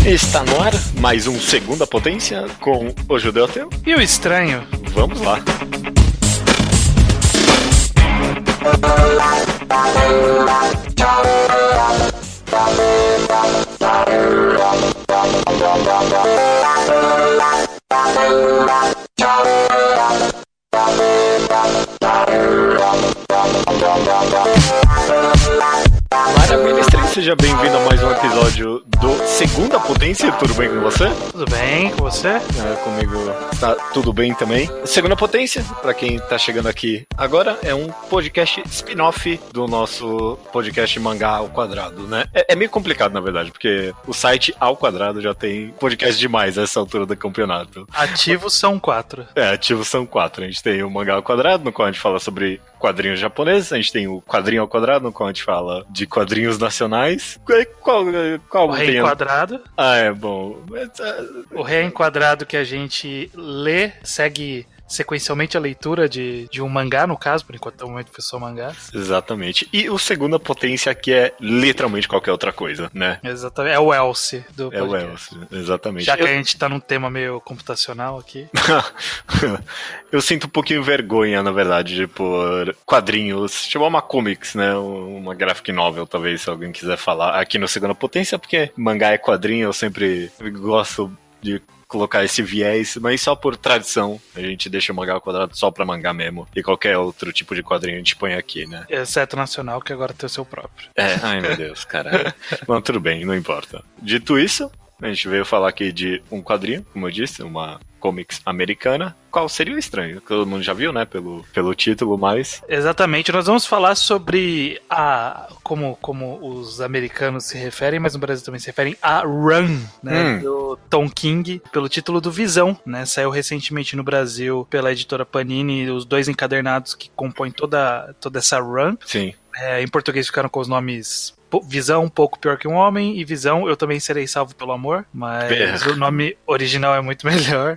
Está no ar mais um Segunda Potência com o Judeu Ateu e o Estranho. Vamos lá. Maravilha, Estranho, seja bem-vindo a mais um episódio do Segunda Potência. Tudo bem com você? Tudo bem com você? Comigo está tudo bem também. Segunda Potência, pra quem tá chegando aqui agora, é um podcast spin-off do nosso podcast Mangá ao Quadrado, né? É meio complicado, na verdade, porque o site ao quadrado já tem podcast demais nessa altura do campeonato. Ativos são 4. Ativos são 4. A gente tem o Mangá ao Quadrado, no qual a gente fala sobre quadrinhos japoneses. A gente tem o Quadrinho ao Quadrado, no qual a gente fala de quadrinhos nacionais. Qual o Rei Enquadrado. Bom. O Rei Enquadrado que a gente lê, segue sequencialmente a leitura de um mangá, no caso, por enquanto, no momento foi só mangá. Exatamente. E o Segunda Potência, que é literalmente qualquer outra coisa, né? Exatamente. É o Else do podcast. É o Else, exatamente. Já que a gente tá num tema meio computacional aqui. Eu sinto um pouquinho vergonha, na verdade, de pôr quadrinhos, chamar uma comics, né? Uma graphic novel, talvez, se alguém quiser falar, aqui no Segunda Potência, porque mangá é quadrinho, eu sempre gosto de colocar esse viés, mas só por tradição. A gente deixa o Mangá ao Quadrado só pra mangá mesmo. E qualquer outro tipo de quadrinho a gente põe aqui, né? Exceto nacional, que agora tem o seu próprio. Ai meu Deus, cara. Bom, tudo bem, não importa. Dito isso, a gente veio falar aqui de um quadrinho, como eu disse, uma comics americana. Qual seria o Estranho? Que todo mundo já viu, né? Pelo título, mas... Exatamente. Nós vamos falar sobre como os americanos se referem, mas no Brasil também se referem a Run, né? Do Tom King, pelo título do Visão, né? Saiu recentemente no Brasil pela editora Panini, os 2 encadernados que compõem toda essa Run. Sim. Em português ficaram com os nomes Visão, um pouco pior que um homem, e Visão, eu também serei salvo pelo amor, mas o nome original é muito melhor.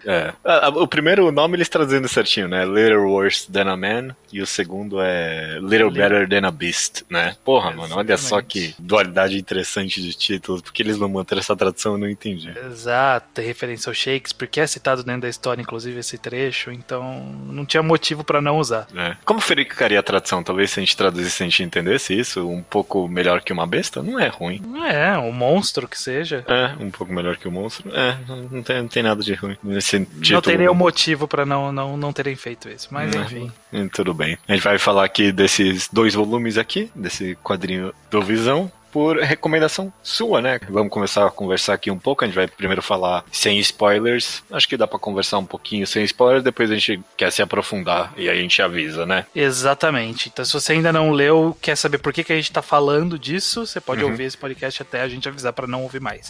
O primeiro nome eles trazendo certinho, né? Little Worse Than a Man, e o segundo é Little Better Than a Beast, né? Porra, exatamente. Mano, olha só que dualidade interessante de títulos, porque eles não manteram essa tradução, eu não entendi. Exato, tem referência ao Shakespeare, que é citado dentro da história, inclusive, esse trecho, então não tinha motivo pra não usar. Como ficaria a tradução? Talvez se a gente traduzisse, a gente entendesse isso um pouco melhor que uma besta, não é ruim. Um monstro que seja. Um pouco melhor que o monstro. Não tem nada de ruim nesse título. Não tem nenhum motivo pra não terem feito isso, mas enfim. Tudo bem. A gente vai falar aqui desses 2 volumes aqui, desse quadrinho do Visão, por recomendação sua, né? Vamos começar a conversar aqui um pouco. A gente vai primeiro falar sem spoilers. Acho que dá pra conversar um pouquinho sem spoilers, depois a gente quer se aprofundar e aí a gente avisa, né? Exatamente. Então se você ainda não leu, quer saber por que a gente tá falando disso, você pode ouvir esse podcast até a gente avisar pra não ouvir mais.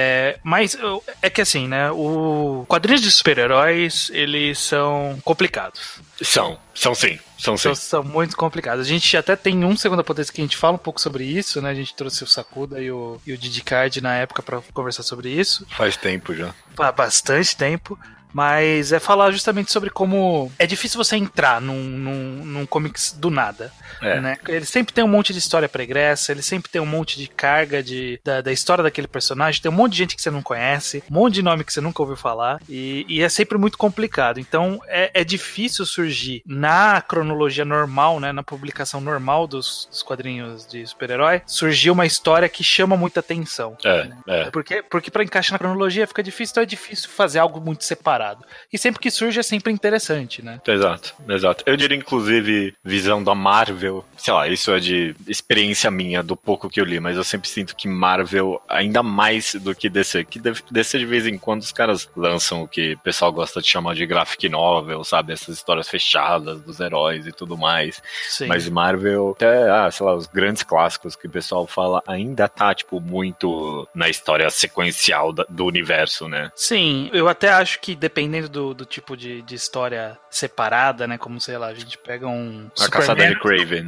Mas é que assim, né? Quadrinhos de super-heróis, eles são complicados. São sim. São muito complicados. A gente até tem um Segunda Potência que a gente fala um pouco sobre isso, né? A gente trouxe o Sakuda e o Didi Card na época pra conversar sobre isso. Faz tempo já. Há bastante tempo. Mas é falar justamente sobre como é difícil você entrar num comics do nada. Né? Ele sempre tem um monte de história pregressa, ele sempre tem um monte de carga da história daquele personagem, tem um monte de gente que você não conhece, um monte de nome que você nunca ouviu falar, e é sempre muito complicado. Então é difícil surgir na cronologia normal, né, na publicação normal dos quadrinhos de super-herói, surgir uma história que chama muita atenção. Né? Porque pra encaixar na cronologia fica difícil, então é difícil fazer algo muito separado. E sempre que surge é sempre interessante, né? Exato. Eu diria, inclusive, visão da Marvel, sei lá, isso é de experiência minha, do pouco que eu li, mas eu sempre sinto que Marvel, ainda mais do que DC, que DC de vez em quando os caras lançam o que o pessoal gosta de chamar de graphic novel, sabe? Essas histórias fechadas dos heróis e tudo mais. Sim. Mas Marvel, até, sei lá, os grandes clássicos que o pessoal fala, ainda tá, tipo, muito na história sequencial do universo, né? Sim, eu até acho que dependendo do tipo de história separada, né? Como, sei lá, a gente pega um A Caçada de Kraven.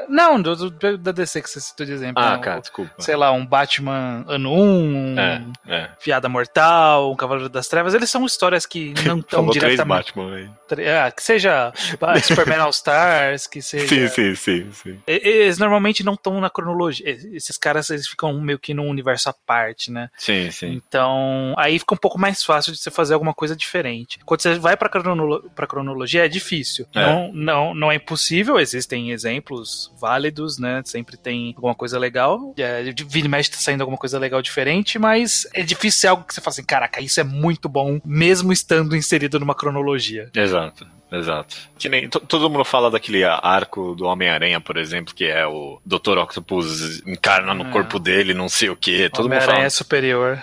Não, da DC que você citou de exemplo. Ah, não, cara, desculpa. Sei lá, um Batman Ano 1, Piada Mortal, um Cavaleiro das Trevas, eles são histórias que não estão diretamente... 3 Batman, velho. Que seja Superman All Stars, que seja... Sim. Eles normalmente não estão na cronologia. Esses caras, eles ficam meio que num universo à parte, né? Sim. Então, aí fica um pouco mais fácil de você fazer alguma coisa diferente. Quando você vai pra cronologia, é difícil. Não é impossível, existem exemplos válidos, né? Sempre tem alguma coisa legal. Vira e mexe tá saindo alguma coisa legal diferente, mas é difícil ser algo que você fala assim, caraca, isso é muito bom, mesmo estando inserido numa cronologia. Exato. Que nem todo mundo fala daquele arco do Homem-Aranha, por exemplo, que é o Dr. Octopus encarna no corpo dele, não sei o que. Todo mundo fala. Homem-Aranha é superior.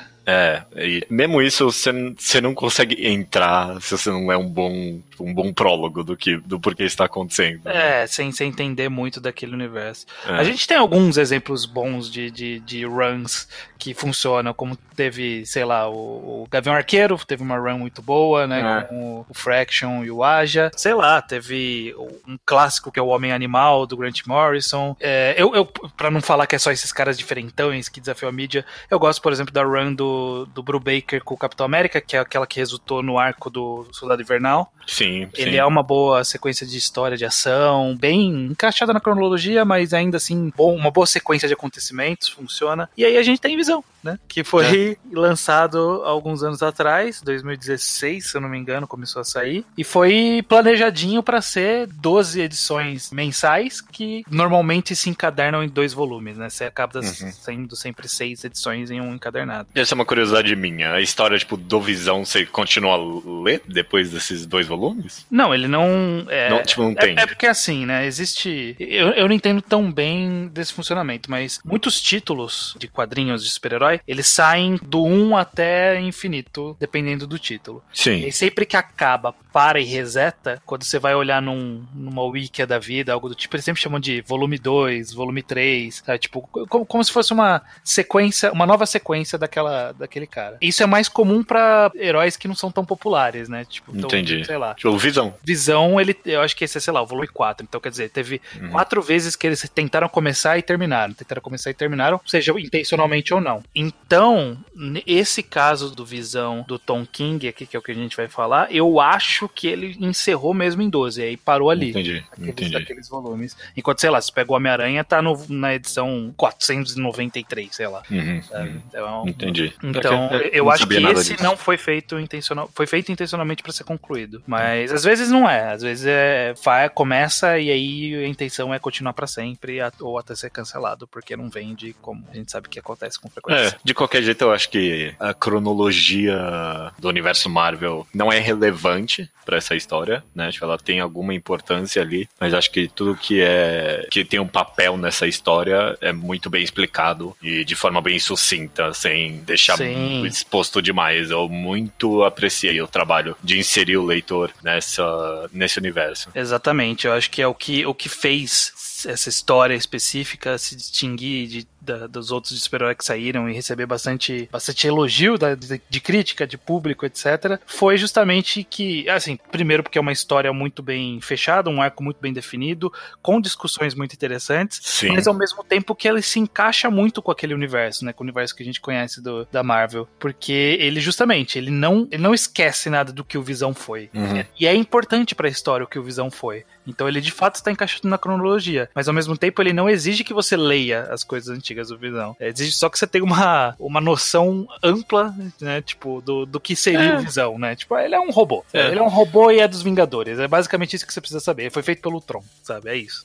E mesmo isso você não consegue entrar se você não é um bom prólogo do porquê está acontecendo. Sem entender muito daquele universo. A gente tem alguns exemplos bons de runs que funcionam, como teve, sei lá, o Gavião Arqueiro, teve uma run muito boa, né, com o Fraction e o Aja. Sei lá, teve um clássico que é o Homem Animal, do Grant Morrison. Eu pra não falar que é só esses caras diferentões que desafiam a mídia, eu gosto, por exemplo, da run do Brubaker com o Capitão América, que é aquela que resultou no arco do Soldado Invernal. Sim. Ele é uma boa sequência de história, de ação, bem encaixada na cronologia, mas ainda assim uma boa sequência de acontecimentos, funciona. E aí a gente tem Visão, né? Que foi lançado alguns anos atrás, 2016, se eu não me engano, começou a sair. E foi planejadinho para ser 12 edições mensais, que normalmente se encadernam em 2 volumes, né? Você acaba saindo sempre 6 edições em um encadernado. Essa é uma curiosidade minha. A história, do Visão, você continua a ler depois desses 2 volumes? Não, ele não... não tem. É porque assim, né? Existe... Eu não entendo tão bem desse funcionamento, mas muitos títulos de quadrinhos de super-herói, eles saem do 1 até infinito, dependendo do título. Sim. E sempre que acaba, para e reseta, quando você vai olhar numa wiki da vida, algo do tipo, eles sempre chamam de volume 2, volume 3, sabe? Tipo, como se fosse uma sequência, uma nova sequência daquele cara. Isso é mais comum pra heróis que não são tão populares, né? Tipo, entendi. Sei lá. Tipo, Visão. Visão, eu acho que esse é, sei lá, o volume 4. Então, quer dizer, teve 4 vezes que eles tentaram começar e terminaram. Seja intencionalmente ou não. Então, esse caso do Visão do Tom King aqui, que é o que a gente vai falar, eu acho que ele encerrou mesmo em 12, aí parou ali. Entendi. Daqueles volumes. Enquanto, sei lá, se pega o Homem-Aranha, tá na edição 493, sei lá. Entendi. Então, eu acho que esse não foi feito intencionalmente. Foi feito intencionalmente pra ser concluído. Mas às vezes não é. Às vezes começa e aí a intenção é continuar pra sempre ou até ser cancelado, porque não vende, como a gente sabe que acontece com frequência. De qualquer jeito, eu acho que a cronologia do universo Marvel não é relevante pra essa história, né? Ela tem alguma importância ali, mas acho que tudo que tem um papel nessa história é muito bem explicado e de forma bem sucinta, sem deixar exposto demais. Eu muito apreciei o trabalho de inserir o leitor nesse universo. Exatamente, eu acho que é o que fez essa história específica se distinguir dos outros de super-heróis que saíram e receber bastante elogio de crítica, de público, etc. Foi justamente que, assim, primeiro porque é uma história muito bem fechada, um arco muito bem definido, com discussões muito interessantes, mas ao mesmo tempo que ele se encaixa muito com aquele universo, né, com o universo que a gente conhece da Marvel, porque ele não esquece nada do que o Visão foi. E é importante pra história o que o Visão foi. Então ele de fato está encaixado na cronologia, mas ao mesmo tempo ele não exige que você leia as coisas antigas do Visão. Exige só que você tenha uma noção ampla, né, tipo, do que seria o Visão, né? Tipo, ele é um robô. Ele é um robô e é dos Vingadores. É basicamente isso que você precisa saber. Ele foi feito pelo Tron, sabe? É isso.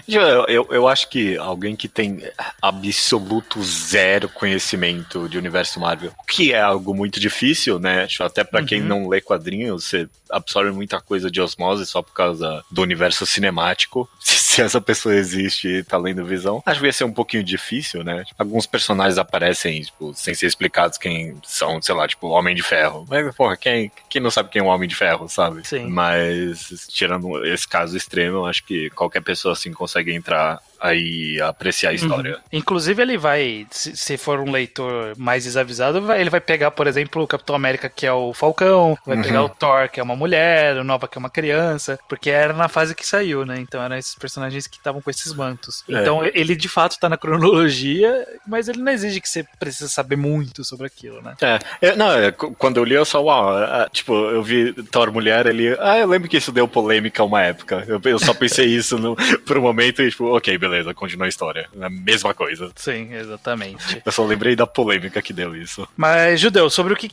Eu acho que alguém que tem absoluto zero conhecimento de universo Marvel, o que é algo muito difícil, né? Até pra quem não lê quadrinhos, você absorve muita coisa de osmose só por causa do universo cinemático. Se essa pessoa existe e tá lendo Visão, acho que ia ser um pouquinho difícil, né? Alguns personagens aparecem, tipo, sem ser explicados quem são, sei lá, tipo, Homem de Ferro. Mas, porra, quem não sabe quem é o Homem de Ferro, sabe? Sim. Mas, tirando esse caso extremo, eu acho que qualquer pessoa, assim, consegue entrar aí apreciar a história. Inclusive ele vai, se for um leitor mais desavisado, ele vai pegar, por exemplo, o Capitão América, que é o Falcão, vai pegar o Thor, que é uma mulher, o Nova, que é uma criança, porque era na fase que saiu, né? Então eram esses personagens que estavam com esses mantos. Então ele de fato tá na cronologia, mas ele não exige que você precisa saber muito sobre aquilo, né? Quando eu li, eu só, tipo, eu vi Thor mulher, eu lembro que isso deu polêmica uma época. Eu só pensei isso por um momento e, tipo, ok, beleza, continua a história. É a mesma coisa. Sim, exatamente. Eu só lembrei da polêmica que deu isso. Mas, Judeu, sobre o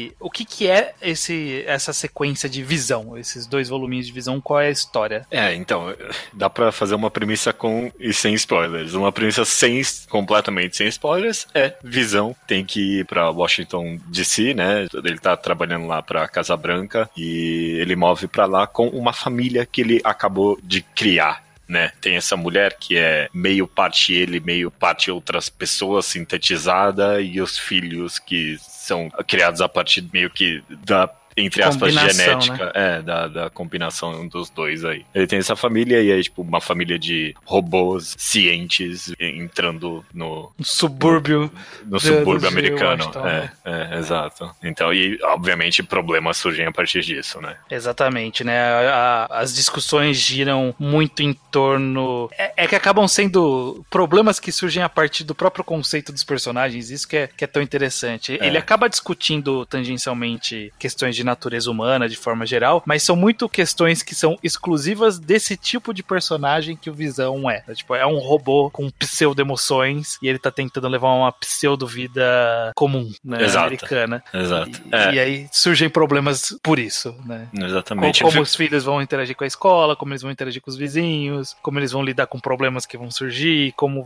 que é essa sequência de Visão, esses 2 voluminhos de Visão, qual é a história? Então, dá pra fazer uma premissa com e sem spoilers. Uma premissa completamente sem spoilers Visão tem que ir pra Washington DC, né? Ele tá trabalhando lá pra Casa Branca e ele move pra lá com uma família que ele acabou de criar. Né? Tem essa mulher que é meio parte ele, meio parte outras pessoas, sintetizada, e os filhos que são criados a partir meio que da, entre aspas, genética, né? Da combinação dos dois aí. Ele tem essa família e é tipo uma família de robôs cientes entrando no subúrbio americano. Exato. Então, e obviamente problemas surgem a partir disso, né? Exatamente, né? As discussões giram muito em torno... É que acabam sendo problemas que surgem a partir do próprio conceito dos personagens, isso que é tão interessante. Ele acaba discutindo tangencialmente questões de natureza humana, de forma geral, mas são muito questões que são exclusivas desse tipo de personagem que o Visão é. Tipo, é um robô com pseudo-emoções e ele tá tentando levar uma pseudo-vida comum, né? Americana. Exato. E aí surgem problemas por isso, né? Exatamente. Como os filhos vão interagir com a escola, como eles vão interagir com os vizinhos, como eles vão lidar com problemas que vão surgir, como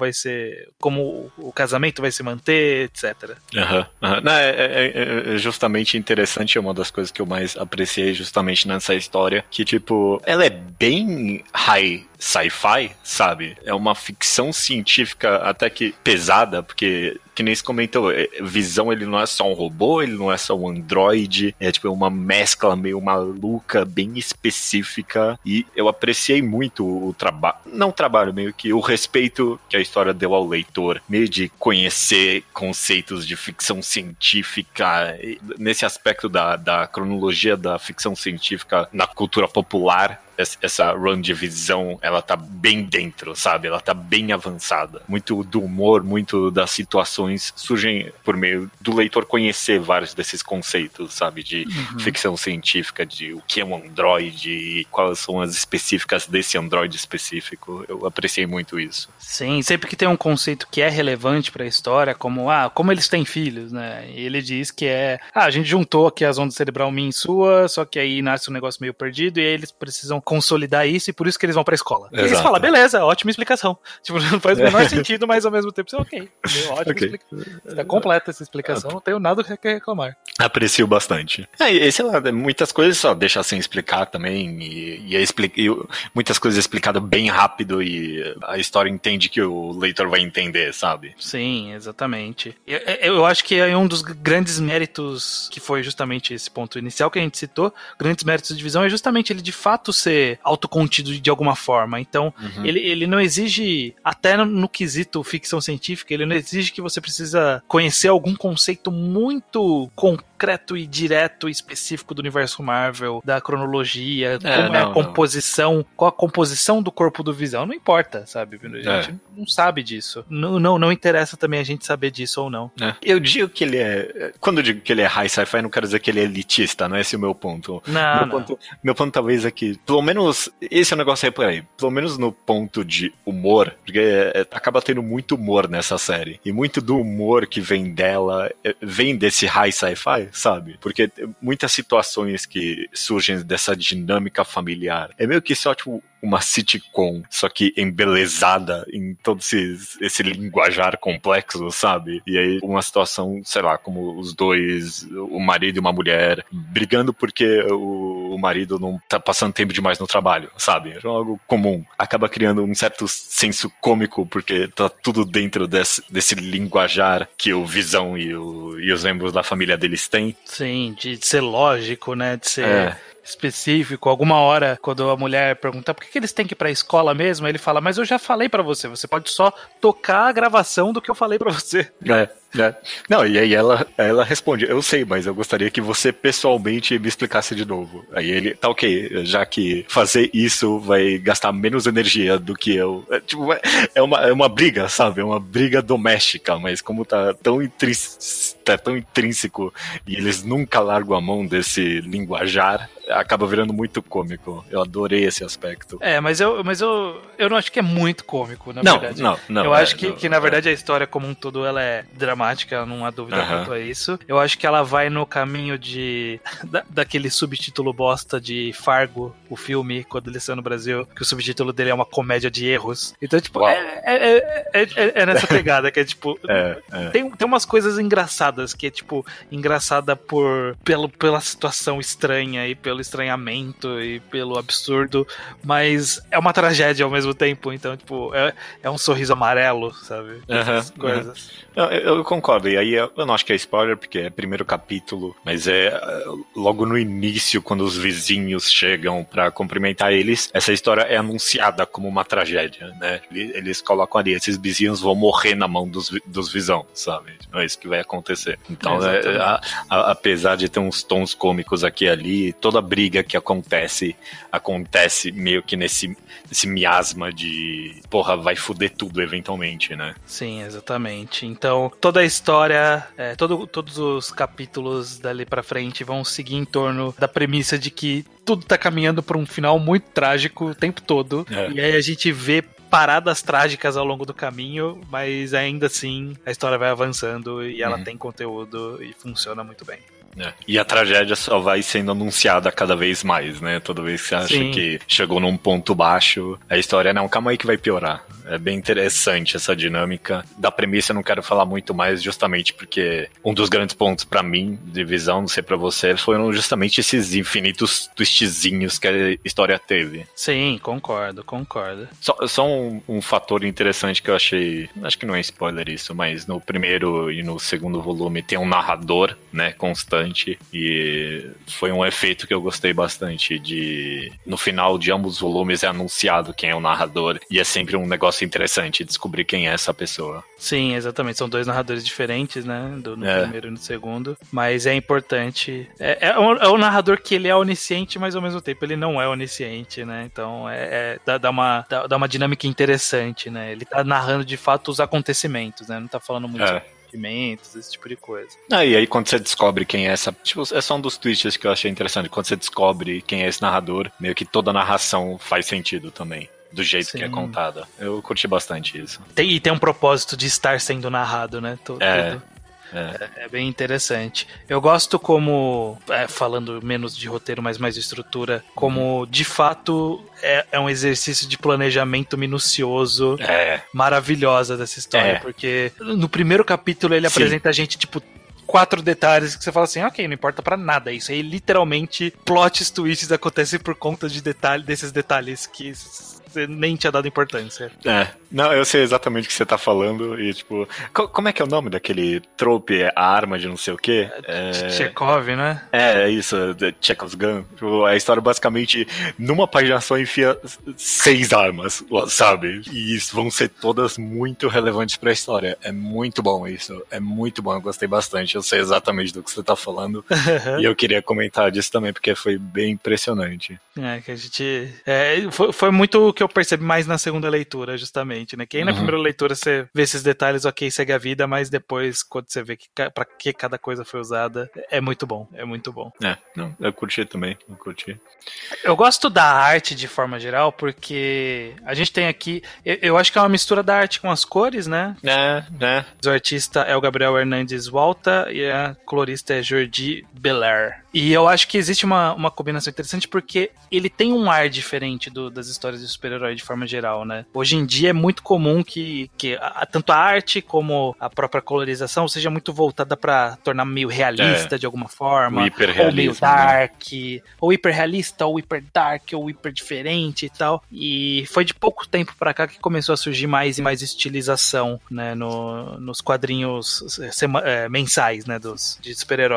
o casamento vai se manter, etc. Não, é justamente interessante, é uma das coisas que eu mais apreciei justamente nessa história, que tipo, ela é bem high sci-fi, sabe? É uma ficção científica até que pesada, porque, que nem se comentou, Visão, ele não é só um robô, ele não é só um androide, é tipo uma mescla meio maluca, bem específica, e eu apreciei muito o trabalho, meio que o respeito que a história deu ao leitor, meio de conhecer conceitos de ficção científica, nesse aspecto da cronologia da ficção científica na cultura popular. Essa run de Visão, ela tá bem dentro, sabe? Ela tá bem avançada. Muito do humor, muito das situações surgem por meio do leitor conhecer vários desses conceitos, sabe? De ficção científica, de o que é um androide e quais são as específicas desse androide específico. Eu apreciei muito isso. Sim, sempre que tem um conceito que é relevante pra história, como eles têm filhos, né? E ele diz que a gente juntou aqui as ondas cerebral minha e sua, só que aí nasce um negócio meio perdido e aí eles precisam consolidar isso e por isso que eles vão pra escola. Exato. E eles falam, beleza, ótima explicação. Tipo, não faz o menor sentido, mas ao mesmo tempo, ótima explicação. Está completa essa explicação, não tenho nada que reclamar. Aprecio bastante. E sei lá, muitas coisas só deixa sem explicar também, e muitas coisas explicadas bem rápido e a história entende que o leitor vai entender, sabe? Sim, exatamente. Eu acho que é um dos grandes méritos, que foi justamente esse ponto inicial que a gente citou, grandes méritos de Visão é justamente ele de fato ser autocontido de alguma forma. Então, ele não exige, até no quesito ficção científica, ele não exige que você precisa conhecer algum conceito muito concreto e direto e específico do universo Marvel, da cronologia, qual a composição do corpo do Visão. Não importa, sabe? A gente não sabe disso. Não interessa também a gente saber disso ou não. Eu digo que ele quando eu digo que ele é high sci-fi, não quero dizer que ele é elitista, não é esse o meu ponto. Meu ponto talvez é que, pelo menos, esse é o negócio aí por aí, pelo menos no ponto de humor, porque acaba tendo muito humor nessa série, e muito do humor que vem dela, vem desse high sci-fi, sabe? Porque muitas situações que surgem dessa dinâmica familiar, é meio que só, tipo, uma sitcom, só que embelezada em todo esse linguajar complexo, sabe? E aí uma situação, sei lá, como os dois, o marido e uma mulher, brigando porque o marido não tá passando tempo demais no trabalho, sabe? É algo comum. Acaba criando um certo senso cômico, porque tá tudo dentro desse linguajar que o Visão e os membros da família deles têm. Sim, de ser lógico, né? De ser específico, alguma hora, quando a mulher pergunta por que eles têm que ir pra escola mesmo, ele fala, mas eu já falei pra você, você pode só tocar a gravação do que eu falei pra você. Não, e aí ela responde, eu sei, mas eu gostaria que você pessoalmente me explicasse de novo. Aí ele, tá ok, já que fazer isso vai gastar menos energia do que eu. É uma briga, sabe? É uma briga doméstica, mas como tá tão intrínseco e eles nunca largam a mão desse linguajar, acaba virando muito cômico. Eu adorei esse aspecto. Mas eu não acho que é muito cômico, na verdade. Não. Eu acho que na verdade a história como um todo ela é dramática, não há dúvida quanto a isso. Eu acho que ela vai no caminho daquele subtítulo bosta de Fargo, o filme, quando ele saiu no Brasil, que o subtítulo dele é uma comédia de erros. Então, tipo, é nessa pegada, que é tipo... Tem umas coisas engraçadas, que é tipo, engraçada pela situação estranha e pelo estranhamento e pelo absurdo, mas é uma tragédia ao mesmo tempo, então, tipo, é um sorriso amarelo, sabe? Essas coisas. Eu concordo, e aí eu não acho que é spoiler, porque é primeiro capítulo, mas é logo no início, quando os vizinhos chegam pra cumprimentar eles, essa história é anunciada como uma tragédia, né? Eles colocam ali, esses vizinhos vão morrer na mão dos visão, sabe? Não é isso que vai acontecer. Então, apesar de ter uns tons cômicos aqui e ali, toda briga que acontece meio que nesse miasma de porra, vai foder tudo eventualmente, né? Sim, exatamente. Então, toda a história, todos os capítulos dali pra frente vão seguir em torno da premissa de que tudo tá caminhando pra um final muito trágico o tempo todo. E aí a gente vê paradas trágicas ao longo do caminho, mas ainda assim a história vai avançando e ela tem conteúdo e funciona muito bem. E a tragédia só vai sendo anunciada cada vez mais, né? Toda vez que você acha que chegou num ponto baixo, a história, não, calma aí que vai piorar. É bem interessante essa dinâmica. Da premissa eu não quero falar muito mais, justamente porque um dos grandes pontos pra mim, de visão, não sei pra você, foram justamente esses infinitos twistzinhos que a história teve. Sim, concordo. Só um fator interessante que eu achei, acho que não é spoiler isso, mas no primeiro e no segundo volume tem um narrador, né, constante, e foi um efeito que eu gostei bastante de, no final de ambos os volumes é anunciado quem é o narrador, e é sempre um negócio interessante descobrir quem é essa pessoa. Sim, exatamente, são dois narradores diferentes, né, no primeiro e no segundo, mas é importante, é um narrador que ele é onisciente, mas ao mesmo tempo ele não é onisciente, né, então dá uma dinâmica interessante, né, ele tá narrando de fato os acontecimentos, né, não tá falando muito sentimentos, esse tipo de coisa. E aí quando você descobre quem é essa... Tipo, é só um dos twists que eu achei interessante. Quando você descobre quem é esse narrador, meio que toda a narração faz sentido também. Do jeito que é contada. Eu curti bastante isso. E tem um propósito de estar sendo narrado, né? É bem interessante. Eu gosto como, falando menos de roteiro, mas mais de estrutura, como de fato é um exercício de planejamento minucioso, maravilhosa dessa história, porque no primeiro capítulo ele apresenta a gente, tipo, 4 detalhes que você fala assim, ok, não importa pra nada isso. Aí literalmente plots twists acontecem por conta desses detalhes que você nem tinha dado importância. Não, eu sei exatamente o que você tá falando e tipo, como é que é o nome daquele trope, a arma de não sei o quê? Chekhov, né? É isso, Chekhov's Gun. Tipo, a história basicamente, numa página só enfia 6 armas, sabe? E vão ser todas muito relevantes pra história. É muito bom isso, é muito bom, eu gostei bastante, eu sei exatamente do que você tá falando. E eu queria comentar disso também, porque foi bem impressionante. Que a gente... foi muito o que eu percebi mais na segunda leitura, justamente, né? Que aí na primeira leitura você vê esses detalhes, ok, segue a vida, mas depois, quando você vê pra que cada coisa foi usada, é muito bom, é muito bom. Não, eu curti também, Eu gosto da arte de forma geral, porque a gente tem aqui, eu acho que é uma mistura da arte com as cores, né? O artista é o Gabriel Hernandes Walta e a colorista é Jordi Belair. E eu acho que existe uma combinação interessante porque ele tem um ar diferente das histórias de super-herói de forma geral, né? Hoje em dia é muito comum que tanto a arte como a própria colorização seja muito voltada pra tornar meio realista de alguma forma, ou meio dark, ou hiperrealista, ou hiper dark, ou hiper diferente e tal. E foi de pouco tempo pra cá que começou a surgir mais e mais estilização, né, nos quadrinhos mensais, né, de super-herói.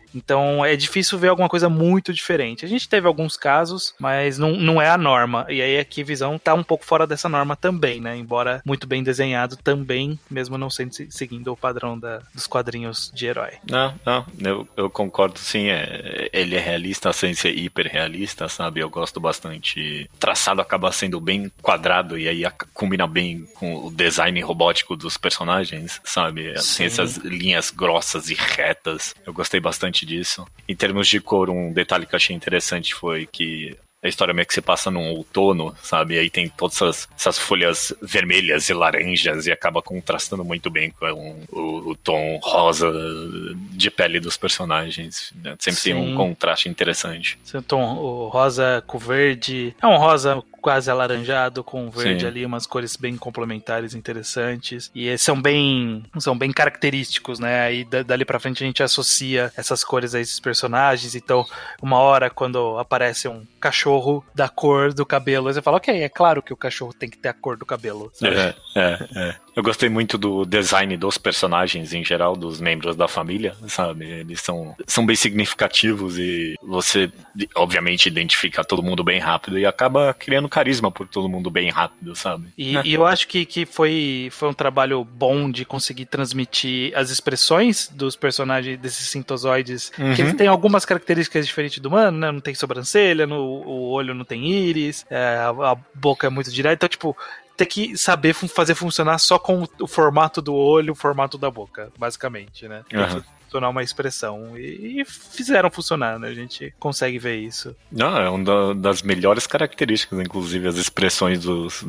Então é difícil ver alguma coisa muito diferente. A gente teve alguns casos, mas não é a norma. E aí aqui Visão tá um pouco fora dessa norma também, né? Embora muito bem desenhado também, mesmo não sendo seguindo o padrão dos quadrinhos de herói. Não, eu concordo sim. Ele é realista sem ser hiper realista, sabe? Eu gosto bastante. O traçado acaba sendo bem quadrado e aí combina bem com o design robótico dos personagens, sabe? Tem essas linhas grossas e retas. Eu gostei bastante disso. Em termos de cor, um detalhe que eu achei interessante foi que a história meio que se passa num outono, sabe? E aí tem todas essas folhas vermelhas e laranjas e acaba contrastando muito bem com o tom rosa de pele dos personagens. Sempre tem um contraste interessante. Esse tom, o rosa com verde. É um rosa quase alaranjado com verde ali, umas cores bem complementares, interessantes. E são bem característicos, né? Aí dali pra frente a gente associa essas cores a esses personagens. Então, uma hora quando aparece um cachorro da cor do cabelo, você fala, ok, é claro que o cachorro tem que ter a cor do cabelo. Sabe? Eu gostei muito do design dos personagens em geral, dos membros da família, sabe? Eles são bem significativos e você, obviamente, identifica todo mundo bem rápido e acaba criando carisma por todo mundo bem rápido, sabe? E eu acho que foi um trabalho bom de conseguir transmitir as expressões dos personagens, desses sintozoides, que eles têm algumas características diferentes do humano, né? Não tem sobrancelha, o olho não tem íris, a boca é muito direta, então, tipo, ter que saber fazer funcionar só com o formato do olho, o formato da boca, basicamente, né? Tem que funcionar uma expressão. E fizeram funcionar, né? A gente consegue ver isso. Não, é uma das melhores características, inclusive, as expressões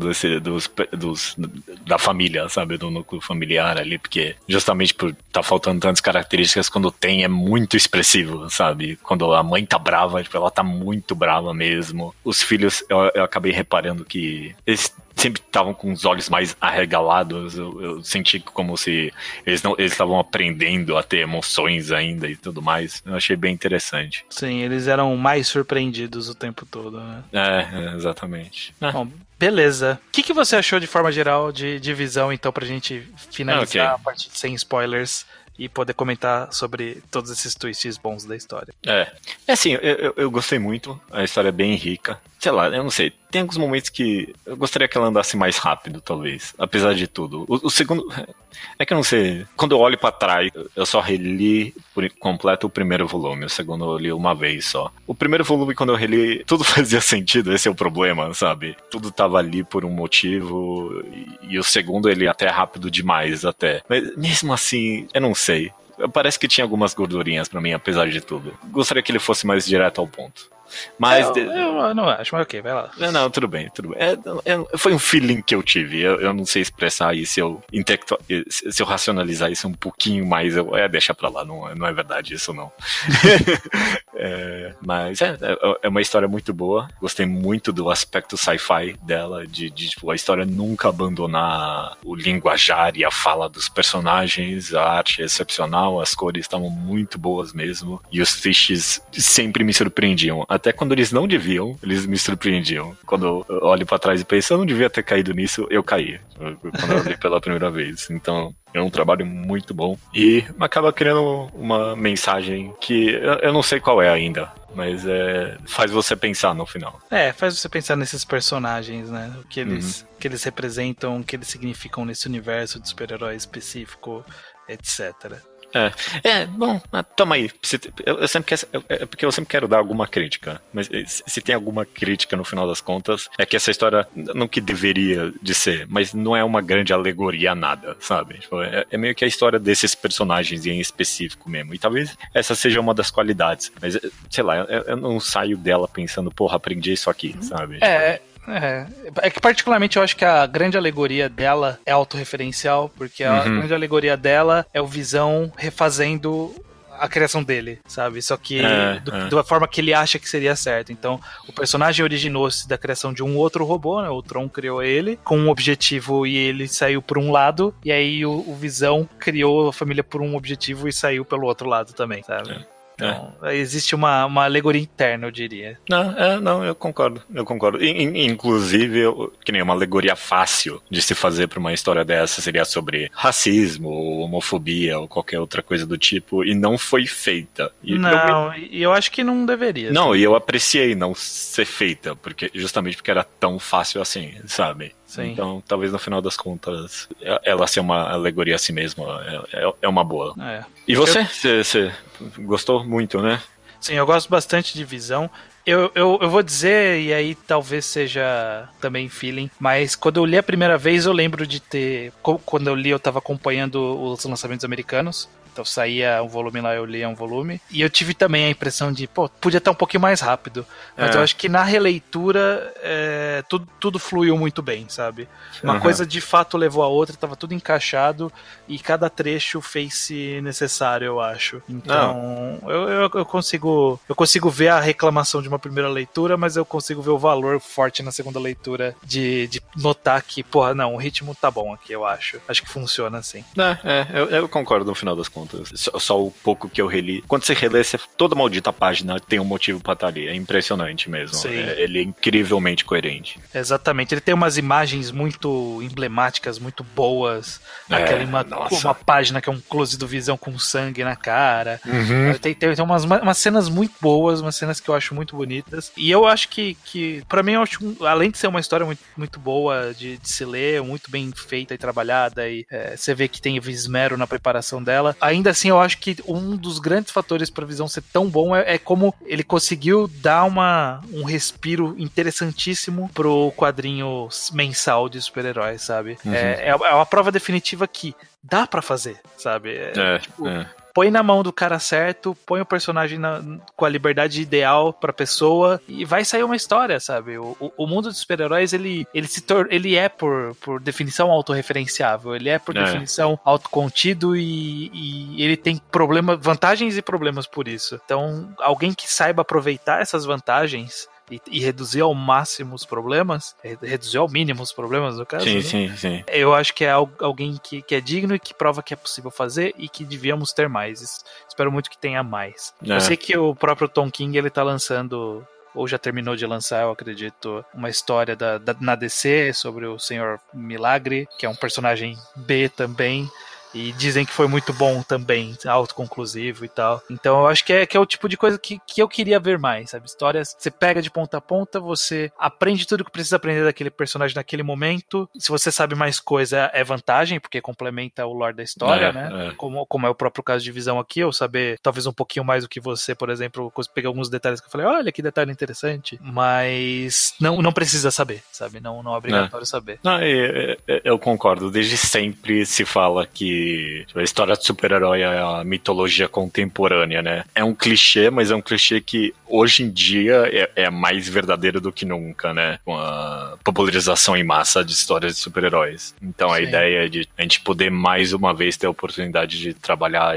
da família, sabe? Do núcleo familiar ali, porque justamente por tá faltando tantas características, quando tem é muito expressivo, sabe? Quando a mãe tá brava, tipo, ela tá muito brava mesmo. Os filhos, eu acabei reparando que eles sempre estavam com os olhos mais arregalados. Eu senti como se eles estavam aprendendo a ter emoções ainda e tudo mais. Eu achei bem interessante. Sim, eles eram mais surpreendidos o tempo todo, né? Exatamente. Bom, beleza. O que você achou de forma geral de Visão, então, pra gente finalizar a parte sem spoilers e poder comentar sobre todos esses twists bons da história? Assim, eu gostei muito. A história é bem rica. Sei lá, eu não sei. Tem alguns momentos que eu gostaria que ela andasse mais rápido, talvez. Apesar de tudo. O segundo... É que eu não sei. Quando eu olho pra trás, eu só reli por completo o primeiro volume. O segundo eu li uma vez só. O primeiro volume, quando eu reli, tudo fazia sentido. Esse é o problema, sabe? Tudo tava ali por um motivo. E o segundo, ele até é rápido demais, até. Mas mesmo assim, eu não sei. Parece que tinha algumas gordurinhas pra mim, apesar de tudo. Gostaria que ele fosse mais direto ao ponto. Mas eu não acho, mas ok, vai lá. Não, tudo bem. Foi um feeling que eu tive. Eu não sei expressar isso. Se eu racionalizar isso um pouquinho mais, deixa pra lá. Não é verdade isso, não. Mas é uma história muito boa. Gostei muito do aspecto sci-fi dela, de tipo, a história nunca abandonar o linguajar e a fala dos personagens. A arte é excepcional, as cores estavam muito boas mesmo. E os twists sempre me surpreendiam. Até quando eles não deviam, eles me surpreendiam. Quando eu olho pra trás e penso, eu não devia ter caído nisso, eu caí. Quando eu li pela primeira vez. Então, é um trabalho muito bom. E acaba criando uma mensagem que eu não sei qual é ainda. Mas faz você pensar no final. Faz você pensar nesses personagens, né? O que eles representam, o que eles significam nesse universo de super-herói específico, etc. Bom, toma aí. Porque eu sempre quero dar alguma crítica. Mas se tem alguma crítica no final das contas, é que essa história, não que deveria de ser, mas não é uma grande alegoria a nada, sabe? Tipo, é meio que a história desses personagens em específico mesmo. E talvez essa seja uma das qualidades. Mas, sei lá, eu não saio dela pensando, porra, aprendi isso aqui, sabe? É que particularmente eu acho que a grande alegoria dela é autorreferencial, porque a grande alegoria dela é o Visão refazendo a criação dele, sabe? Só que da forma que ele acha que seria certo. Então, o personagem originou-se da criação de um outro robô, né? O Tron criou ele com um objetivo e ele saiu por um lado, e aí o Visão criou a família por um objetivo e saiu pelo outro lado também, sabe? Então, existe uma alegoria interna, eu diria. Não, eu concordo. Inclusive, que nem uma alegoria fácil de se fazer pra uma história dessa seria sobre racismo, ou homofobia, ou qualquer outra coisa do tipo, e não foi feita. E eu acho que não deveria. Não, e eu apreciei não ser feita, justamente porque era tão fácil assim, sabe? Sim. Então, talvez no final das contas, ela ser uma alegoria a si mesma é uma boa. E você? Você gostou muito, né? Sim, eu gosto bastante de Visão. Eu vou dizer, e aí talvez seja também feeling, mas quando eu li a primeira vez, eu lembro de ter... Quando eu li, eu tava acompanhando os lançamentos americanos. Então saía um volume lá, eu lia um volume. E eu tive também a impressão de, podia estar um pouquinho mais rápido. Mas eu acho que na releitura, tudo fluiu muito bem, sabe? Uma coisa de fato levou a outra, tava tudo encaixado e cada trecho fez-se necessário, eu acho. Então, eu consigo ver a reclamação de uma primeira leitura, mas eu consigo ver o valor forte na segunda leitura de notar que, o ritmo tá bom aqui, eu acho. Acho que funciona assim. Eu concordo no final das contas. Só o pouco que eu reli. Quando você relê, toda maldita página tem um motivo pra estar ali. É impressionante mesmo. Ele é incrivelmente coerente. Exatamente. Ele tem umas imagens muito emblemáticas, muito boas. Uma página que é um close do Visão com sangue na cara. Tem umas cenas muito boas, umas cenas que eu acho muito bonitas. E eu acho que pra mim, eu acho, além de ser uma história muito, muito boa de se ler, muito bem feita e trabalhada, e você vê que tem esmero na preparação dela, ainda assim, eu acho que um dos grandes fatores para a Visão ser tão bom é como ele conseguiu dar um respiro interessantíssimo pro quadrinho mensal de super-heróis, sabe? É uma prova definitiva que dá pra fazer, sabe? Põe na mão do cara certo, põe o personagem com a liberdade ideal pra pessoa e vai sair uma história, sabe? O mundo dos super-heróis, ele é por definição autorreferenciável, ele é por definição autocontido e ele tem vantagens e problemas por isso. Então, alguém que saiba aproveitar essas vantagens e reduzir ao máximo os problemas, reduzir ao mínimo os problemas, no caso. Sim. Eu acho que é alguém que é digno e que prova que é possível fazer e que devíamos ter mais. Espero muito que tenha mais. Eu sei que o próprio Tom King, ele tá lançando, ou já terminou de lançar, eu acredito, uma história na DC sobre o Senhor Milagre, que é um personagem B também. E dizem que foi muito bom também, autoconclusivo e tal. Então eu acho que é o tipo de coisa que eu queria ver mais, sabe? Histórias, você pega de ponta a ponta, você aprende tudo que precisa aprender daquele personagem naquele momento. Se você sabe mais coisa, é vantagem, porque complementa o lore da história, né? Como é o próprio caso de Visão aqui, eu saber talvez um pouquinho mais do que você, por exemplo, pegar alguns detalhes que eu falei, olha que detalhe interessante, mas não precisa saber, sabe? Não é obrigatório saber. Eu concordo, desde sempre se fala que a história de super-herói é a mitologia contemporânea, né? É um clichê, mas é um clichê que hoje em dia é mais verdadeiro do que nunca, né? Com a popularização em massa de histórias de super-heróis. Então a ideia é de a gente poder mais uma vez ter a oportunidade de trabalhar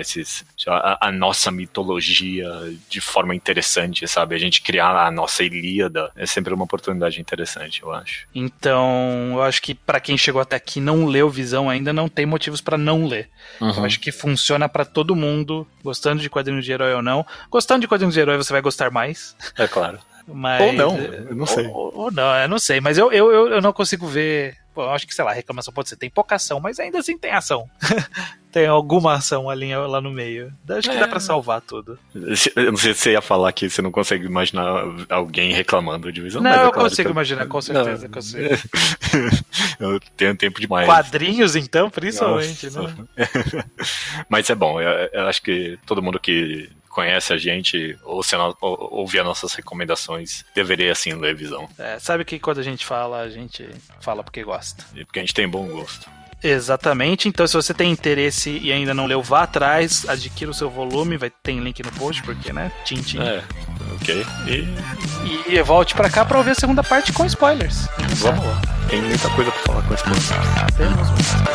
a nossa mitologia de forma interessante, sabe? A gente criar a nossa Ilíada é sempre uma oportunidade interessante, eu acho. Então, eu acho que pra quem chegou até aqui e não leu Visão ainda, não tem motivos pra não ler. Eu acho que funciona pra todo mundo, gostando de quadrinhos de herói ou não. Gostando de quadrinhos de herói, você vai gostar mais. É claro. Mas, ou não, eu não sei. Ou não, eu não sei, mas eu não consigo ver. Eu acho que, sei lá, a reclamação pode ser, tem pouca ação, mas ainda assim tem ação. Tem alguma ação ali lá no meio. Acho que dá pra salvar tudo. Eu não sei se você ia falar que você não consegue imaginar alguém reclamando de Visão. Não, mas eu consigo imaginar, com certeza consigo. Eu tenho tempo demais. Quadrinhos, então, principalmente, né? Mas é bom, eu acho que todo mundo que conhece a gente, ou ouvir as nossas recomendações, deveria assim ler Visão. Sabe que quando a gente fala porque gosta. E porque a gente tem bom gosto. Exatamente, então se você tem interesse e ainda não leu, vá atrás, adquira o seu volume, tem link no post, porque, né, tchim. Ok. E volte pra cá pra ouvir a segunda parte com spoilers. Vamos lá, tem muita coisa pra falar com spoilers. Temos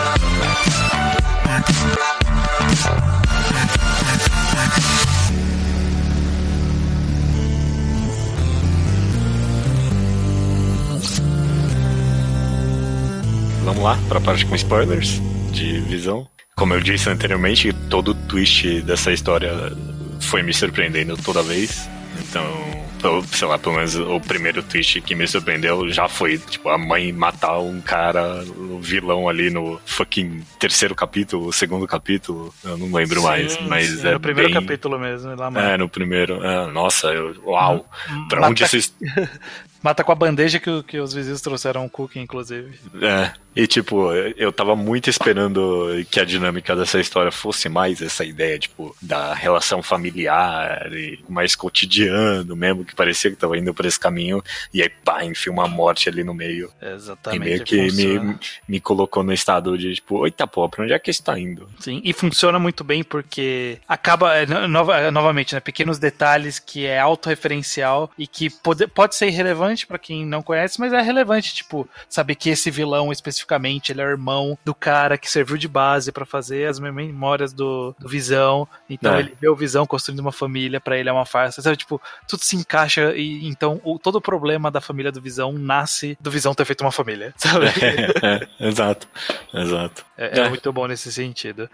Vamos lá para a parte com spoilers de Visão. Como eu disse anteriormente, todo o twist dessa história foi me surpreendendo toda vez. Então, sei lá, pelo menos o primeiro twist que me surpreendeu já foi, tipo, a mãe matar um cara, o vilão ali no fucking terceiro capítulo, segundo capítulo, eu não lembro mais, mas é no primeiro capítulo mesmo, lá mata. No primeiro, nossa, uau, pra onde isso... Mata com a bandeja que os vizinhos trouxeram o cookie, inclusive. E tipo, eu tava muito esperando que a dinâmica dessa história fosse mais essa ideia, tipo, da relação familiar e mais cotidiano mesmo, que parecia que tava indo por esse caminho, e aí pá, enfia uma morte ali no meio. Exatamente. E meio que me colocou no estado de tipo, eita pô, pra onde é que isso tá indo? Sim, e funciona muito bem porque acaba, novamente, né, pequenos detalhes que é autorreferencial e que pode ser irrelevante pra quem não conhece, mas é relevante, tipo, saber que esse vilão especificamente, ele é o irmão do cara que serviu de base pra fazer as memórias do Visão, então ele vê o Visão construindo uma família, pra ele é uma farsa, sabe, tipo, tudo se encaixa e então todo o problema da família do Visão nasce do Visão ter feito uma família, sabe? Exato. É muito bom nesse sentido.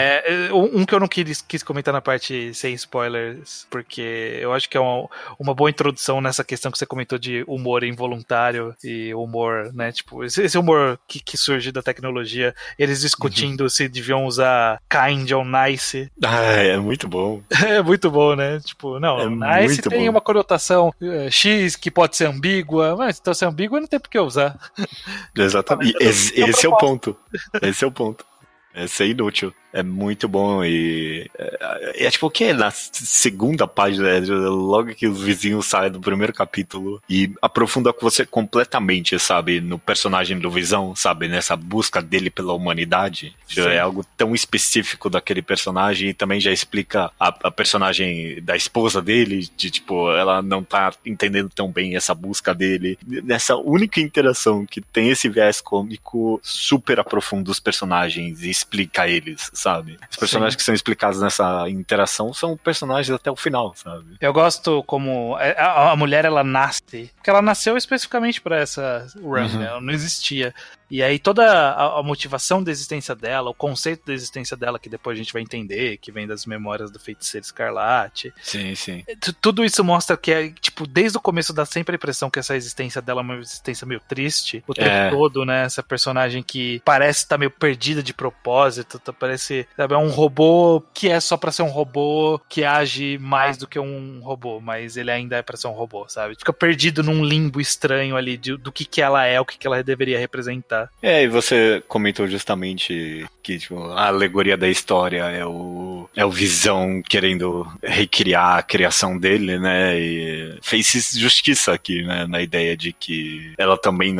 Um que eu não quis comentar na parte sem spoilers, porque eu acho que é uma boa introdução nessa questão que você comentou de humor involuntário e humor, né, tipo, esse humor que surge da tecnologia, eles discutindo se deviam usar kind ou nice. É muito bom. É muito bom, né, tipo, não, nice tem uma conotação X que pode ser ambígua, mas então se é ambígua não tem por que usar. Exatamente, esse é o ponto. Esse é o ponto. Esse é inútil. É muito bom e... É tipo o que? Na segunda página, logo que os vizinhos saem do primeiro capítulo e aprofunda com você completamente, sabe? No personagem do Visão, sabe? Nessa busca dele pela humanidade. Já é algo tão específico daquele personagem e também já explica a personagem da esposa dele, de tipo, ela não tá entendendo tão bem essa busca dele. Nessa única interação que tem esse viés cômico, super aprofunda os personagens e explica eles, sabe? Os personagens que são explicados nessa interação são personagens até o final, sabe? Eu gosto como a mulher, ela nasce, porque ela nasceu especificamente para essa run, né? Ela não existia. E aí toda a motivação da existência dela, o conceito da existência dela, que depois a gente vai entender, que vem das memórias do Feiticeiro Escarlate. Sim. Tudo isso mostra que, tipo, desde o começo dá sempre a impressão que essa existência dela é uma existência meio triste, o tempo todo, né? Essa personagem que parece estar meio perdida de propósito, parece, sabe, é um robô que é só pra ser um robô, que age mais do que um robô, mas ele ainda é pra ser um robô, sabe? Fica perdido num limbo estranho ali do que ela é, o que ela deveria representar. E você comentou justamente que tipo, a alegoria da história é o Visão querendo recriar a criação dele, né? E fez justiça aqui, né? Na ideia de que ela também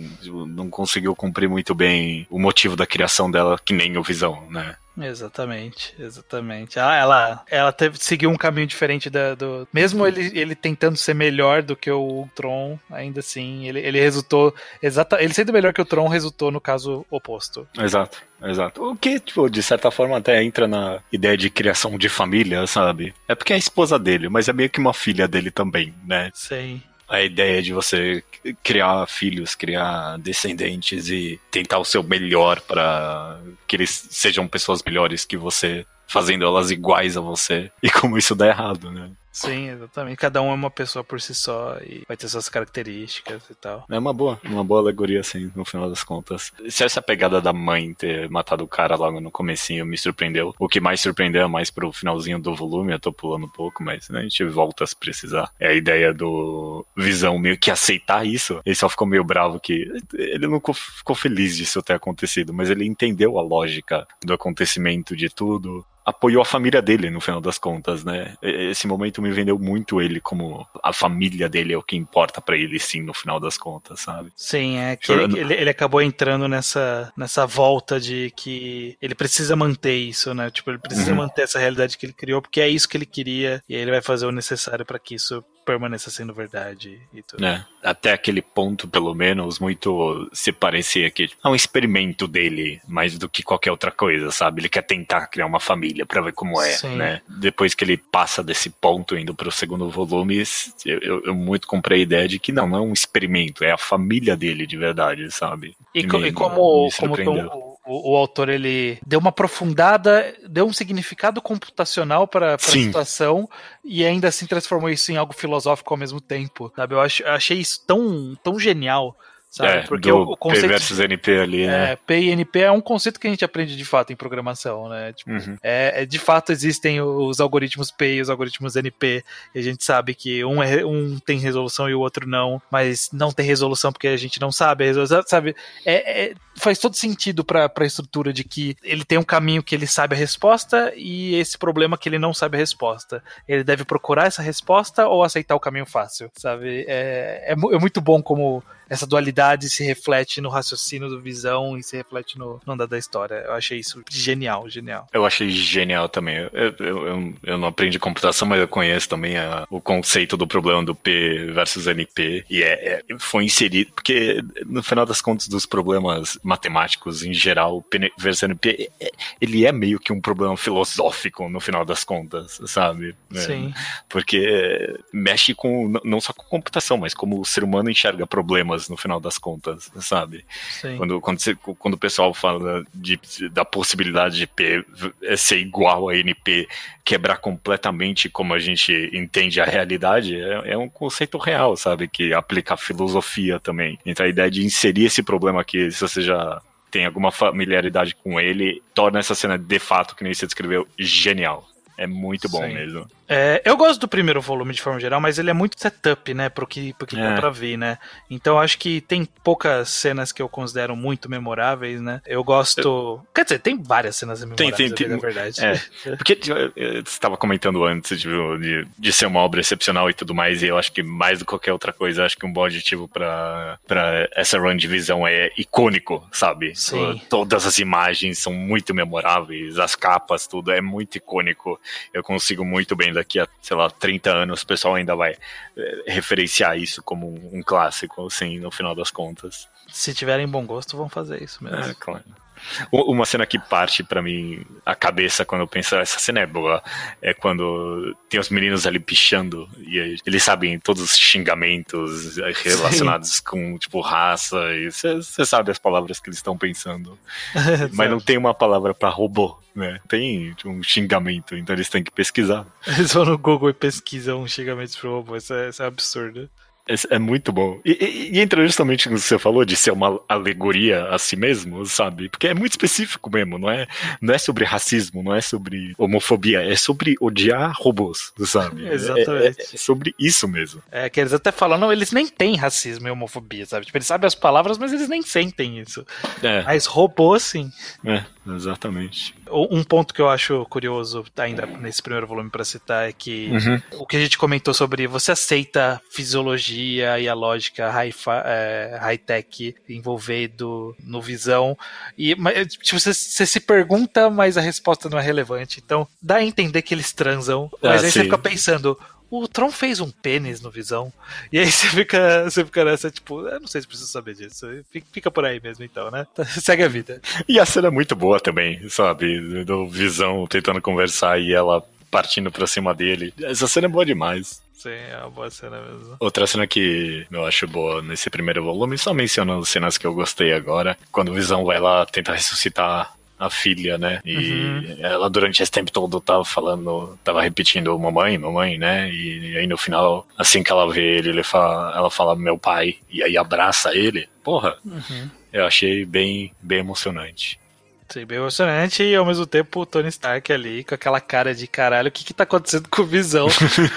não conseguiu cumprir muito bem o motivo da criação dela, que nem o Visão, né? Exatamente. Ela seguiu um caminho diferente do... Mesmo ele tentando ser melhor do que o Tron, ainda assim, ele resultou... Ele sendo melhor que o Tron, resultou no caso oposto. Exato. O que, tipo, de certa forma até entra na ideia de criação de família, sabe? É porque é a esposa dele, mas é meio que uma filha dele também, né? Sim. A ideia de você criar filhos, criar descendentes e tentar o seu melhor para que eles sejam pessoas melhores que você, fazendo elas iguais a você. E como isso dá errado, né? Sim, exatamente. Cada um é uma pessoa por si só e vai ter suas características e tal. É uma boa alegoria, assim, no final das contas. Se essa pegada da mãe ter matado o cara logo no comecinho me surpreendeu, o que mais surpreendeu é mais pro finalzinho do volume, eu tô pulando um pouco, mas né, a gente volta se precisar. É a ideia do Visão meio que aceitar isso. Ele só ficou meio bravo que ele não ficou feliz disso ter acontecido, mas ele entendeu a lógica do acontecimento de tudo. Apoiou a família dele, no final das contas, né? Esse momento me vendeu muito ele como a família dele é o que importa pra ele, sim, no final das contas, sabe? Sim, é que ele acabou entrando nessa volta de que ele precisa manter isso, né? Tipo, ele precisa manter essa realidade que ele criou, porque é isso que ele queria, e aí ele vai fazer o necessário pra que isso permaneça sendo verdade e tudo. Até aquele ponto, pelo menos, muito se parecia que é um experimento dele, mais do que qualquer outra coisa, sabe? Ele quer tentar criar uma família pra ver como é, sim, né? Depois que ele passa desse ponto, indo pro segundo volume, eu muito comprei a ideia de que não é um experimento, é a família dele de verdade, sabe? E como o autor, ele deu uma aprofundada, deu um significado computacional para a situação e ainda assim transformou isso em algo filosófico ao mesmo tempo, sabe? Eu achei isso tão genial. Sabe? Porque o conceito P versus NP ali, né? P e NP é um conceito que a gente aprende de fato em programação, né? Tipo, de fato existem os algoritmos P e os algoritmos NP, e a gente sabe que um tem resolução e o outro não, mas não tem resolução porque a gente não sabe a resolução, sabe? Faz todo sentido para a estrutura de que ele tem um caminho que ele sabe a resposta e esse problema que ele não sabe a resposta. Ele deve procurar essa resposta ou aceitar o caminho fácil, sabe? É muito bom como essa dualidade se reflete no raciocínio do Visão e se reflete no andar da história. Eu achei isso genial. Eu achei genial também. Eu não aprendi computação, mas eu conheço também o conceito do problema do P versus NP. E foi inserido, porque no final das contas dos problemas matemáticos em geral, o P versus NP, ele é meio que um problema filosófico no final das contas, sabe? Sim. Porque mexe não só com computação, mas como o ser humano enxerga problemas no final das contas, sabe? Sim. Quando o pessoal fala da possibilidade de P ser igual a NP, quebrar completamente como a gente entende a realidade, é um conceito real, sabe? Que aplica a filosofia também. Então a ideia de inserir esse problema aqui, se você já tem alguma familiaridade com ele, torna essa cena de fato, que nem você descreveu, genial. É muito bom mesmo. Eu gosto do primeiro volume de forma geral, mas ele é muito setup, né, pro que dá pra ver, né? Então acho que tem poucas cenas que eu considero muito memoráveis, né? Eu gosto... Quer dizer, tem várias cenas memoráveis, na verdade. Porque você estava comentando antes de ser uma obra excepcional e tudo mais, e eu acho que mais do que qualquer outra coisa, acho que um bom adjetivo pra essa run de Visão é icônico, sabe? Sim. Todas as imagens são muito memoráveis, as capas, tudo é muito icônico. Eu consigo muito bem daqui a, sei lá, 30 anos, o pessoal ainda vai referenciar isso como um clássico, assim, no final das contas. Se tiverem bom gosto, vão fazer isso mesmo. Claro. Uma cena que parte pra mim a cabeça quando eu penso, essa cena é boa, é quando tem os meninos ali pichando e eles sabem todos os xingamentos relacionados com, tipo, raça, e você sabe as palavras que eles estão pensando. Mas não tem uma palavra pra robô, né? Tem um xingamento, então eles têm que pesquisar. Eles vão no Google e pesquisam xingamentos pro robô, isso é absurdo. É muito bom. E entra justamente no que você falou de ser uma alegoria a si mesmo, sabe? Porque é muito específico mesmo, não é sobre racismo, não é sobre homofobia, é sobre odiar robôs, sabe? Exatamente. É sobre isso mesmo. Que eles até falam, não, eles nem têm racismo e homofobia, sabe? Tipo, eles sabem as palavras, mas eles nem sentem isso. Mas robôs, sim. Exatamente. Um ponto que eu acho curioso, ainda nesse primeiro volume pra citar, é que o que a gente comentou sobre você aceita fisiologia e a lógica high-tech envolvido no Visão, mas tipo, você se pergunta, mas a resposta não é relevante, então dá a entender que eles transam, mas aí você fica pensando, o Tron fez um pênis no Visão, e aí você fica nessa, tipo, eu não sei se preciso saber disso, fica por aí mesmo então, né? Segue a vida. E a cena é muito boa também, sabe, do Visão tentando conversar e ela partindo pra cima dele, essa cena é boa demais. Sim, é uma boa cena mesmo. Outra cena que eu acho boa nesse primeiro volume, só mencionando cenas que eu gostei agora, quando o Visão vai lá tentar ressuscitar a filha, né? E ela durante esse tempo todo tava repetindo mamãe, né? E aí no final, assim que ela vê ele, ela fala meu pai, e aí abraça ele. Porra, eu achei bem emocionante. Sim, bem emocionante, e ao mesmo tempo o Tony Stark ali com aquela cara de caralho, o que tá acontecendo com o Visão?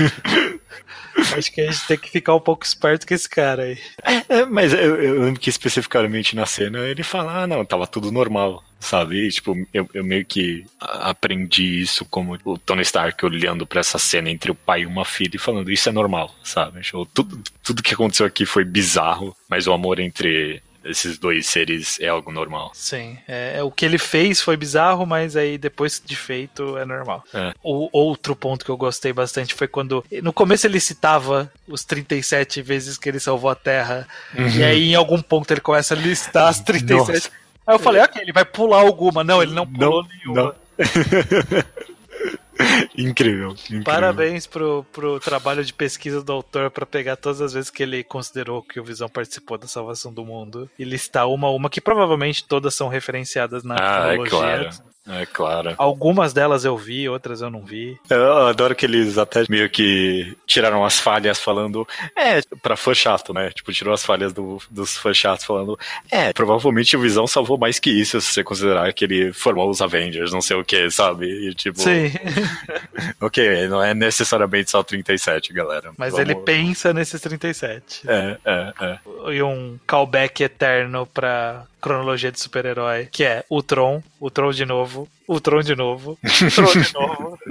Acho que a gente tem que ficar um pouco esperto com esse cara aí. Mas eu lembro que especificamente na cena ele fala, não, tava tudo normal, sabe? E, tipo, eu meio que aprendi isso como o Tony Stark olhando pra essa cena entre o pai e uma filha e falando, isso é normal, sabe? Tudo que aconteceu aqui foi bizarro, mas o amor entre esses dois seres é algo normal. Sim, o que ele fez foi bizarro, mas aí depois de feito é normal. O outro ponto que eu gostei bastante foi quando, no começo ele citava os 37 vezes que ele salvou a Terra, e aí em algum ponto ele começa a listar as 37. Nossa. Aí eu falei, ok, ele vai pular alguma. Não, ele não pulou nenhuma. Não. Incrível. Parabéns pro trabalho de pesquisa do autor pra pegar todas as vezes que ele considerou que o Visão participou da salvação do mundo e listar uma a uma, que provavelmente todas são referenciadas na cronologia. É claro. Algumas delas eu vi, outras eu não vi. Eu adoro que eles até meio que tiraram as falhas falando, pra fã chato, né? Tipo, tirou as falhas dos fãs chatos falando, provavelmente o Visão salvou mais que isso, se você considerar que ele formou os Avengers, não sei o que, sabe? E tipo... Sim. Ok, não é necessariamente só 37, galera. Mas ele pensa nesses 37. E um callback eterno pra cronologia de super-herói, que é o Tron de novo, o Tron de novo, o Tron de novo.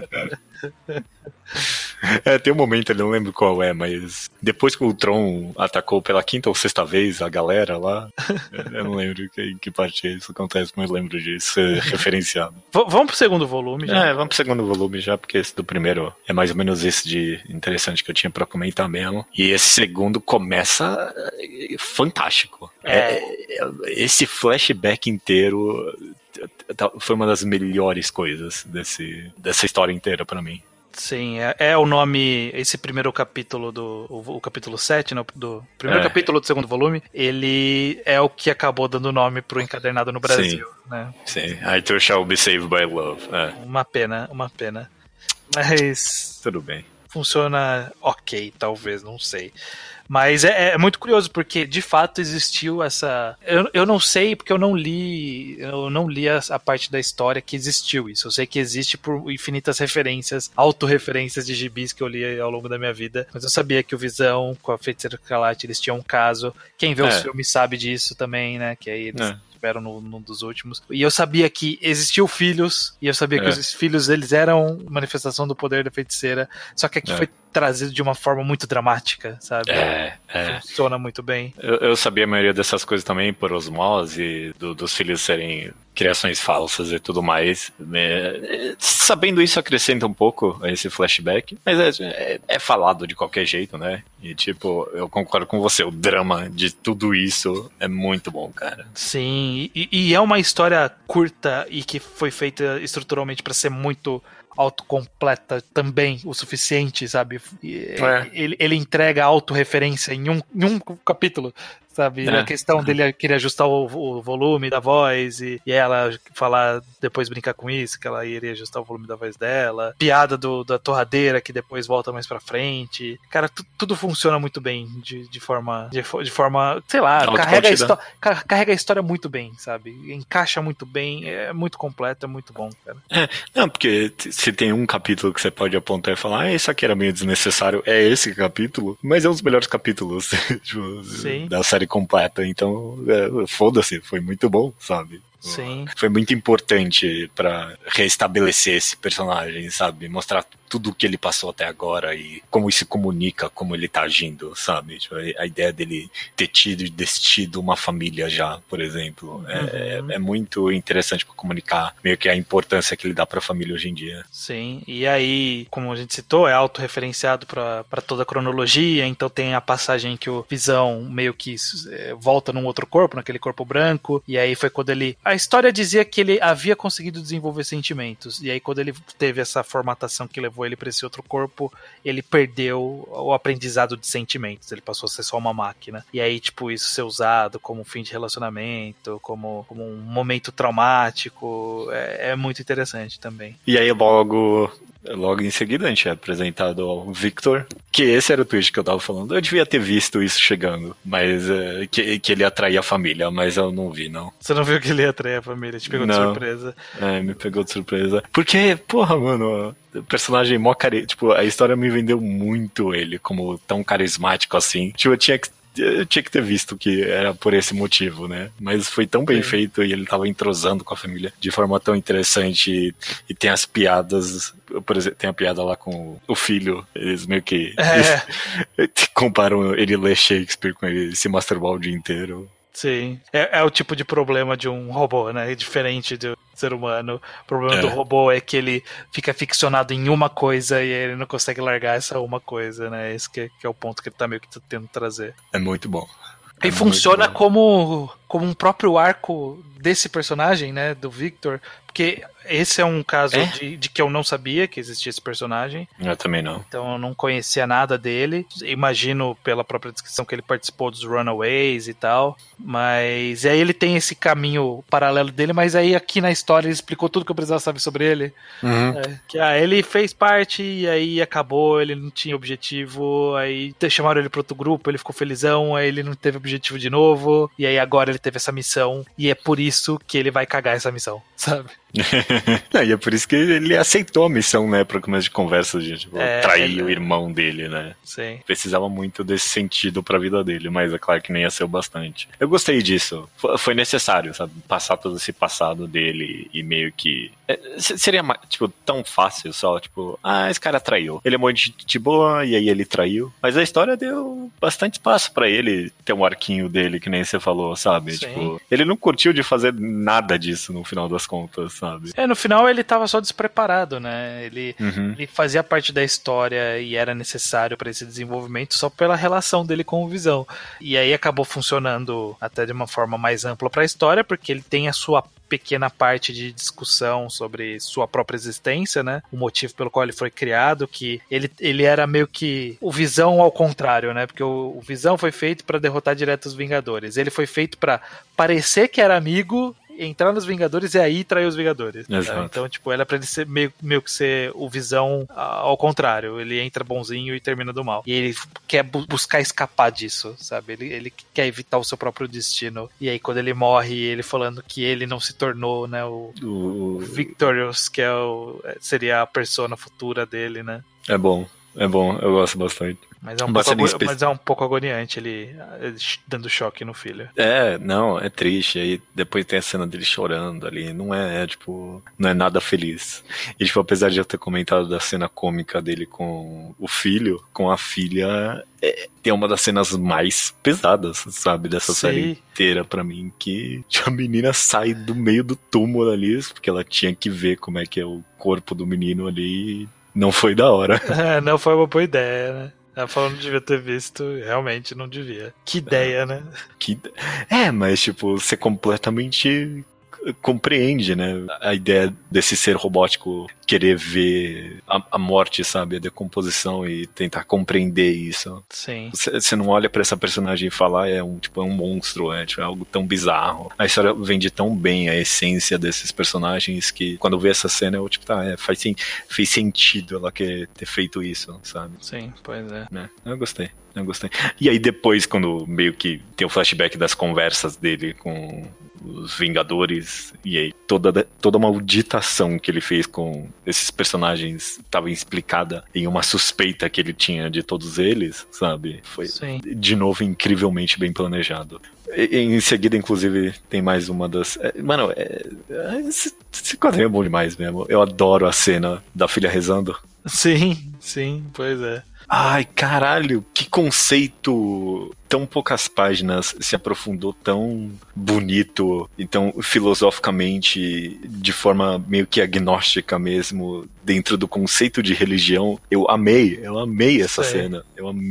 Tem um momento, eu não lembro qual mas depois que o Tron atacou pela 5ª ou 6ª vez a galera lá, eu não lembro em que parte isso acontece, mas lembro disso ser referenciado. Vamos pro segundo volume já? Vamos pro segundo volume já, porque esse do primeiro é mais ou menos esse de interessante que eu tinha pra comentar mesmo. E esse segundo começa fantástico. Esse flashback inteiro foi uma das melhores coisas dessa história inteira pra mim. Sim, é o nome, esse primeiro capítulo o capítulo 7, do primeiro capítulo do segundo volume, ele é o que acabou dando nome pro encadernado no Brasil, né? Sim, I Too Shall Be Saved by Love. Uma pena. Mas... tudo bem. Funciona ok, talvez, não sei. Mas é muito curioso, porque de fato existiu essa... Eu não sei, porque eu não li a parte da história que existiu isso. Eu sei que existe por infinitas referências, autorreferências de gibis que eu li ao longo da minha vida. Mas eu sabia que o Visão com a Feiticeira Escarlate, eles tinham um caso. Quem vê os filmes sabe disso também, né? Que aí eles... tiveram num dos últimos. E eu sabia que existiam filhos, e eu sabia que os filhos, eles eram manifestação do poder da feiticeira, só que aqui foi trazido de uma forma muito dramática, sabe? Funciona muito bem. Eu sabia a maioria dessas coisas também por osmose, dos filhos serem criações falsas e tudo mais. Sabendo isso acrescenta um pouco a esse flashback, mas é falado de qualquer jeito, né? E tipo, eu concordo com você, o drama de tudo isso é muito bom, cara. Sim, e é uma história curta e que foi feita estruturalmente para ser muito autocompleta também o suficiente, sabe? Ele entrega autorreferência em um capítulo, sabe? A questão dele querer ajustar o volume da voz e ela falar, depois brincar com isso, que ela iria ajustar o volume da voz dela. Piada da torradeira que depois volta mais pra frente. Cara, tudo funciona muito bem de forma, sei lá, carrega a história muito bem, sabe? Encaixa muito bem, é muito completo, é muito bom, cara. Não, porque se tem um capítulo que você pode apontar e falar, isso aqui era meio desnecessário, é esse capítulo, mas é um dos melhores capítulos da série completa, então foda-se, foi muito bom, sabe? Sim. Foi muito importante pra restabelecer esse personagem, sabe? Mostrar tudo o que ele passou até agora e como isso se comunica, como ele tá agindo, sabe? Tipo, a ideia dele ter tido e destido uma família já, por exemplo, é muito interessante pra comunicar meio que a importância que ele dá pra família hoje em dia. Sim, e aí, como a gente citou, é autorreferenciado pra toda a cronologia, então tem a passagem que o Visão meio que volta num outro corpo, naquele corpo branco, e aí foi quando ele... A história dizia que ele havia conseguido desenvolver sentimentos, e aí quando ele teve essa formatação que levou ele para esse outro corpo, ele perdeu o aprendizado de sentimentos, ele passou a ser só uma máquina. E aí, tipo, isso ser usado como um fim de relacionamento, como um momento traumático, é muito interessante também. E aí logo em seguida a gente é apresentado ao Victor, que esse era o twist que eu tava falando. Eu devia ter visto isso chegando, mas que ele atraía a família, mas eu não vi, não. Você não viu que ele ia atrair a família? Te pegou de surpresa? Me pegou de surpresa. Porque, porra, mano, o personagem mó tipo, a história me vendeu muito ele como tão carismático assim. Tipo, eu tinha que ter visto que era por esse motivo, né? Mas foi tão bem feito e ele tava entrosando com a família de forma tão interessante e tem as piadas, por exemplo, tem a piada lá com o filho, eles meio que comparam ele ler Shakespeare com ele se masturbar o dia inteiro. Sim, é o tipo de problema de um robô, né? É diferente do ser humano. O problema do robô é que ele fica ficcionado em uma coisa e ele não consegue largar essa uma coisa, né? Esse que é o ponto que ele tá meio que tentando trazer. É muito bom. E funciona como como um próprio arco desse personagem, né, do Victor, porque esse é um caso de que eu não sabia que existia esse personagem. Eu também não. Então eu não conhecia nada dele. Imagino pela própria descrição que ele participou dos Runaways e tal. Mas aí ele tem esse caminho paralelo dele, mas aí aqui na história ele explicou tudo que eu precisava saber sobre ele. Que ele fez parte e aí acabou, ele não tinha objetivo, aí chamaram ele para outro grupo, ele ficou felizão, aí ele não teve objetivo de novo, e aí agora ele teve essa missão, e é por isso que ele vai cagar essa missão, sabe? E é por isso que ele aceitou a missão, né, para começo de conversa, de tipo, trair o irmão dele, né? Sim. Precisava muito desse sentido pra vida dele, mas é claro que nem ia ser o bastante. Eu gostei disso. Foi necessário, sabe? Passar todo esse passado dele e meio que... Seria, tipo, tão fácil só, tipo, esse cara traiu. Ele é muito de boa e aí ele traiu. Mas a história deu bastante espaço pra ele ter um arquinho dele, que nem você falou, sabe? Sim. Tipo, ele não curtiu de fazer nada disso no final das contas, sabe? No final ele tava só despreparado, né? Ele fazia parte da história e era necessário para esse desenvolvimento só pela relação dele com o Visão. E aí acabou funcionando até de uma forma mais ampla pra história, porque ele tem a sua pequena parte de discussão sobre sua própria existência, né? O motivo pelo qual ele foi criado, que ele era meio que o Visão ao contrário, né? Porque o Visão foi feito para derrotar direto os Vingadores. Ele foi feito para parecer que era amigo, entrar nos Vingadores e aí trair os Vingadores. Exato. Então, tipo, era pra ele ser meio que ser o Visão ao contrário. Ele entra bonzinho e termina do mal. E ele quer buscar escapar disso, sabe? Ele quer evitar o seu próprio destino. E aí, quando ele morre, ele falando que ele não se tornou, né, o Victorious, que seria a persona futura dele, né? É bom, eu gosto bastante. Mas é um pouco agoniante ele dando choque no filho. Não, é triste. Aí depois tem a cena dele chorando ali. Não é nada feliz. E, tipo, apesar de eu ter comentado da cena cômica dele com o filho, com a filha, tem uma das cenas mais pesadas, sabe? Dessa série inteira pra mim, que a menina sai do meio do túmulo ali, porque ela tinha que ver como é que é o corpo do menino ali. Não foi da hora. Não foi uma boa ideia, né? Ela falou que não devia ter visto, realmente não devia. Que ideia, né? Mas tipo, você completamente compreende, né? A ideia desse ser robótico querer ver a morte, sabe? A decomposição e tentar compreender isso. Sim. Você não olha pra essa personagem e fala, é um monstro, é algo tão bizarro. A história vende tão bem a essência desses personagens que quando vê essa cena eu, tipo, fez sentido ela querer ter feito isso, sabe? Sim, pois é. Eu gostei. E aí depois, quando meio que tem o flashback das conversas dele com os Vingadores, e aí toda uma auditação que ele fez com esses personagens estava explicada em uma suspeita que ele tinha de todos eles, sabe? Foi, de novo, incrivelmente bem planejado. Em seguida, inclusive, tem mais uma das... Mano, esse quadrinho é bom demais mesmo. Eu adoro a cena da filha rezando. Sim, pois é. Ai, caralho, que conceito tão poucas páginas se aprofundou tão bonito, então filosoficamente, de forma meio que agnóstica mesmo, dentro do conceito de religião. Eu amei essa cena.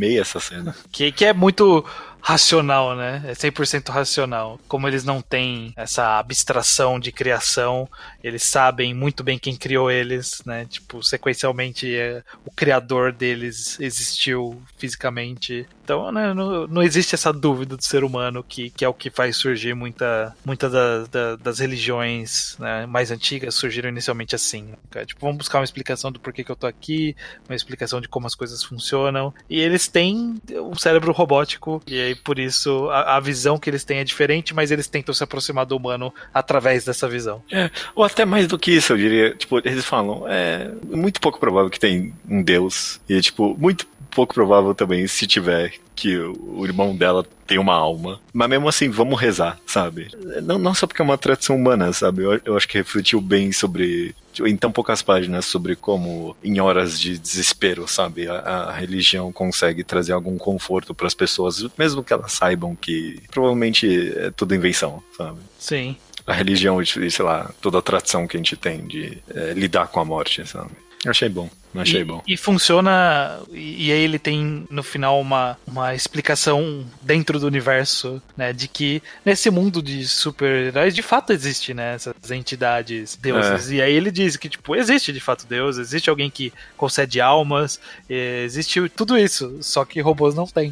Que é muito racional, né? É 100% racional. Como eles não têm essa abstração de criação, eles sabem muito bem quem criou eles, né? Tipo, sequencialmente, o criador deles existiu fisicamente. Então, né, não existe essa dúvida do ser humano que é o que faz surgir muita das religiões, né, mais antigas surgiram inicialmente assim. Né? Tipo, vamos buscar uma explicação do porquê que eu tô aqui, uma explicação de como as coisas funcionam. E eles têm um cérebro robótico, e aí por isso a visão que eles têm é diferente, mas eles tentam se aproximar do humano através dessa visão. Ou até mais do que isso, eu diria. Tipo, eles falam, é muito pouco provável que tem um Deus. E, tipo, muito pouco provável também, se tiver, que o irmão dela tem uma alma. Mas mesmo assim, vamos rezar, sabe? Não só porque é uma tradição humana, sabe? Eu acho que refletiu bem sobre, em tão poucas páginas, sobre como, em horas de desespero, sabe? A religião consegue trazer algum conforto para as pessoas, mesmo que elas saibam que provavelmente é tudo invenção, sabe? Sim. A religião, sei lá, toda a tradição que a gente tem de lidar com a morte, sabe? Achei bom. E funciona, e aí ele tem no final uma explicação dentro do universo, né, de que nesse mundo de super-heróis de fato existe, né, essas entidades, deuses, e aí ele diz que, tipo, existe de fato Deus, existe alguém que concede almas, existe tudo isso, só que robôs não têm.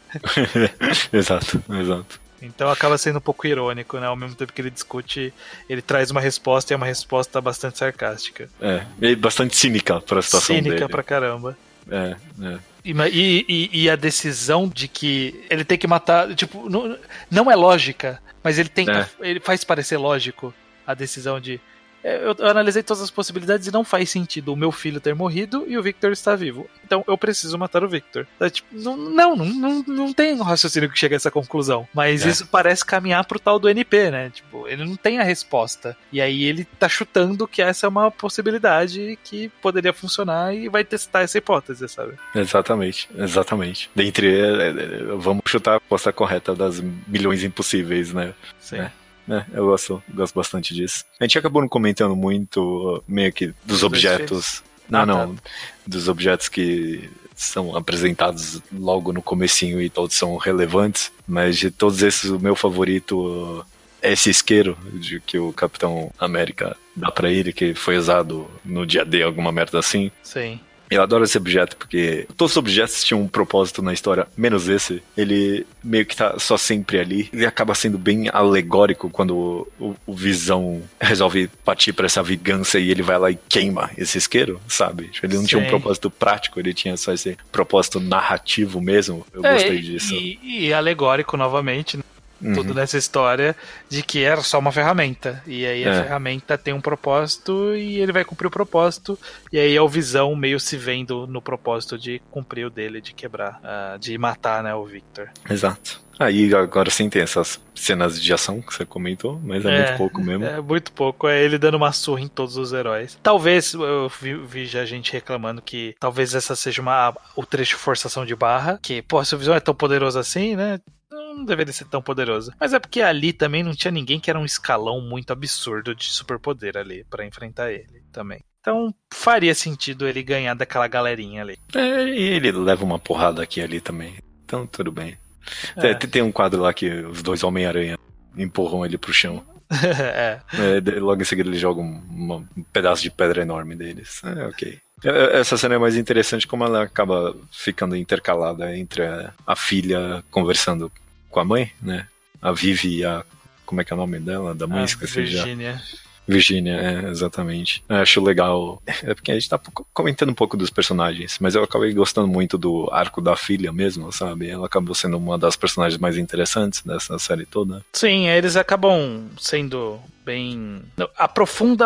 Exato. Então acaba sendo um pouco irônico, né? Ao mesmo tempo que ele discute, ele traz uma resposta e é uma resposta bastante sarcástica. E bastante cínica pra situação dele. Cínica pra caramba. É. E a decisão de que ele tem que matar, tipo, não é lógica, mas ele ele faz parecer lógico a decisão de... Eu analisei todas as possibilidades e não faz sentido o meu filho ter morrido e o Victor estar vivo. Então eu preciso matar o Victor. Tipo, não tem um raciocínio que chega a essa conclusão. Mas isso parece caminhar pro tal do NP, né? Tipo, ele não tem a resposta. E aí ele tá chutando que essa é uma possibilidade que poderia funcionar e vai testar essa hipótese, sabe? Exatamente. Dentre vamos chutar a aposta correta das milhões impossíveis, né? Sim. Eu gosto bastante disso. A gente acabou não comentando muito, meio que, dos objetos. Dos objetos que são apresentados logo no comecinho e todos são relevantes. Mas de todos esses, o meu favorito é esse isqueiro que o Capitão América dá pra ele, que foi usado no dia D, alguma merda assim. Sim. Eu adoro esse objeto, porque todos os objetos tinham um propósito na história, menos esse. Ele meio que tá só sempre ali. Ele acaba sendo bem alegórico quando o Visão resolve partir pra essa vingança e ele vai lá e queima esse isqueiro, sabe? Ele não tinha um propósito prático, ele tinha só esse propósito narrativo mesmo. Eu gostei disso. E alegórico novamente, né? Tudo nessa história de que era só uma ferramenta. E aí a ferramenta tem um propósito e ele vai cumprir o propósito. E aí é o Visão meio se vendo no propósito de cumprir o dele, de quebrar, de matar, né, o Victor. Exato. Aí agora sim tem essas cenas de ação que você comentou, mas é muito pouco mesmo. É muito pouco, é ele dando uma surra em todos os heróis. Talvez, eu vi já gente reclamando que talvez essa seja o trecho forçação de barra, que, pô, se o Visão é tão poderoso assim, né? Não deveria ser tão poderoso. Mas é porque ali também não tinha ninguém que era um escalão muito absurdo de superpoder ali pra enfrentar ele também. Então faria sentido ele ganhar daquela galerinha ali. E ele leva uma porrada aqui e ali também. Então tudo bem. Tem um quadro lá que os dois Homem-Aranha empurram ele pro chão. Logo em seguida ele joga um pedaço de pedra enorme deles. Ok. Essa cena é mais interessante como ela acaba ficando intercalada entre a filha conversando com a mãe, né? A Vivi e a... Como é que é o nome dela? Da mãe, esqueci já. Virginia, exatamente. Eu acho legal. É porque a gente tá comentando um pouco dos personagens, mas eu acabei gostando muito do arco da filha mesmo, sabe? Ela acabou sendo uma das personagens mais interessantes dessa série toda. Sim, eles acabam sendo bem... Aprofunda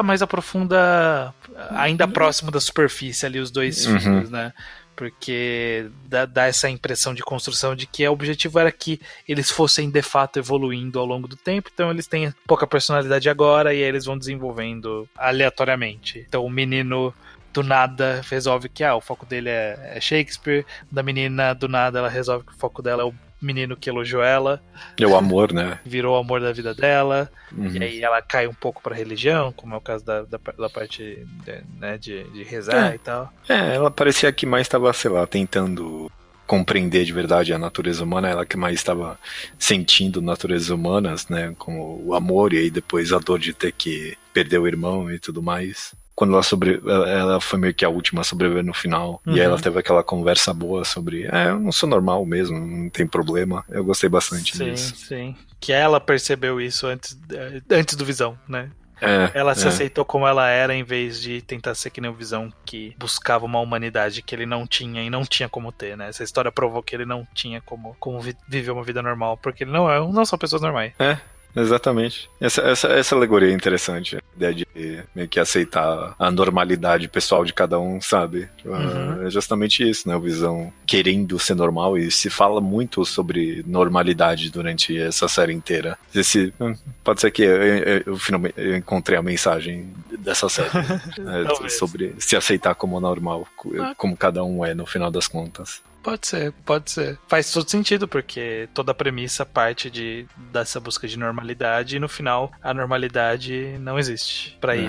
ainda próximo da superfície ali, os dois filhos, né? Porque dá essa impressão de construção de que o objetivo era que eles fossem de fato evoluindo ao longo do tempo, então eles têm pouca personalidade agora e aí eles vão desenvolvendo aleatoriamente. Então o menino do nada resolve que o foco dele é Shakespeare, da menina do nada ela resolve que o foco dela é o menino que elogiou ela. É o amor, né? Virou o amor da vida dela. E aí ela cai um pouco pra religião, como é o caso da parte de rezar e tal. Ela parecia que mais estava, sei lá, tentando compreender de verdade a natureza humana. Ela que mais estava sentindo naturezas humanas, né? Como o amor e aí depois a dor de ter que perder o irmão e tudo mais. Quando ela foi meio que a última a sobreviver no final. E aí ela teve aquela conversa boa sobre eu não sou normal mesmo, não tem problema. Eu gostei bastante disso. Sim. Que ela percebeu isso antes do Visão, né? Ela se aceitou como ela era em vez de tentar ser que nem o Visão, que buscava uma humanidade que ele não tinha e não tinha como ter, né? Essa história provou que ele não tinha como viver uma vida normal, porque ele não são pessoas normais. Exatamente. Essa alegoria é interessante. A ideia de meio que aceitar a normalidade pessoal de cada um, sabe? É justamente isso, né? O Visão querendo ser normal, e se fala muito sobre normalidade durante essa série inteira. Pode ser que eu finalmente encontrei a mensagem dessa série. Sobre se aceitar como normal, como cada um é no final das contas. Pode ser. Faz todo sentido, porque toda a premissa parte dessa busca de normalidade e no final a normalidade não existe pra ele.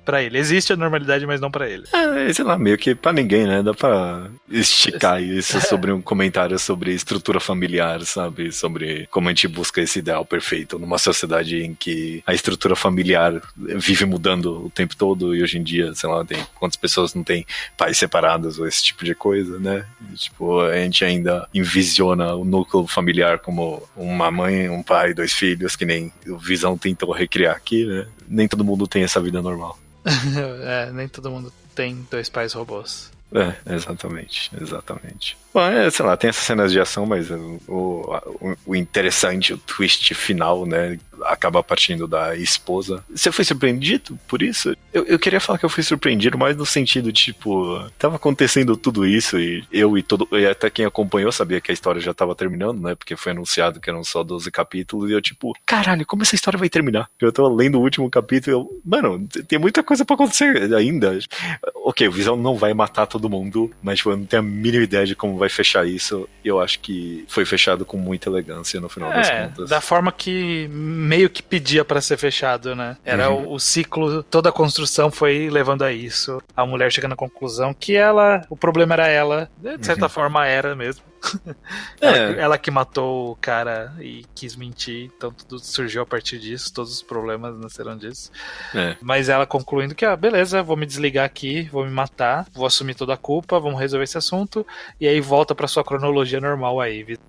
pra ele. Existe a normalidade, mas não pra ele. Sei lá, meio que pra ninguém, né? Dá pra esticar isso sobre um comentário sobre estrutura familiar, sabe? Sobre como a gente busca esse ideal perfeito numa sociedade em que a estrutura familiar vive mudando o tempo todo e hoje em dia, sei lá, tem quantas pessoas não têm pais separados ou esse tipo de coisa, né? E, tipo, a gente ainda envisiona o núcleo familiar como uma mãe, um pai, 2 filhos, que nem o Visão tentou recriar aqui, né? Nem todo mundo tem essa vida normal. Nem todo mundo tem 2 pais robôs. Exatamente. Bom, sei lá, tem essas cenas de ação, mas o interessante, o twist final, né, acaba partindo da esposa. Você foi surpreendido por isso? Eu queria falar que eu fui surpreendido, mais no sentido de, tipo, tava acontecendo tudo isso e e até quem acompanhou sabia que a história já tava terminando, né, porque foi anunciado que eram só 12 capítulos e eu, tipo, caralho, como essa história vai terminar? Eu tô lendo o último capítulo e mano, tem muita coisa pra acontecer ainda. Ok, o Visão não vai matar todo mundo, mas, tipo, eu não tenho a mínima ideia de como vai fechar isso. Eu acho que foi fechado com muita elegância no final das contas. Da forma que meio que pedia pra ser fechado, né? Era o ciclo, toda a construção foi levando a isso. A mulher chega na conclusão que o problema era ela, de certa forma era mesmo. Ela que matou o cara e quis mentir, então tudo surgiu a partir disso, todos os problemas nasceram disso. Mas ela concluindo que, beleza, vou me desligar aqui, vou me matar, vou assumir toda a culpa, vamos resolver esse assunto, e aí volta pra sua cronologia normal aí, Vitor.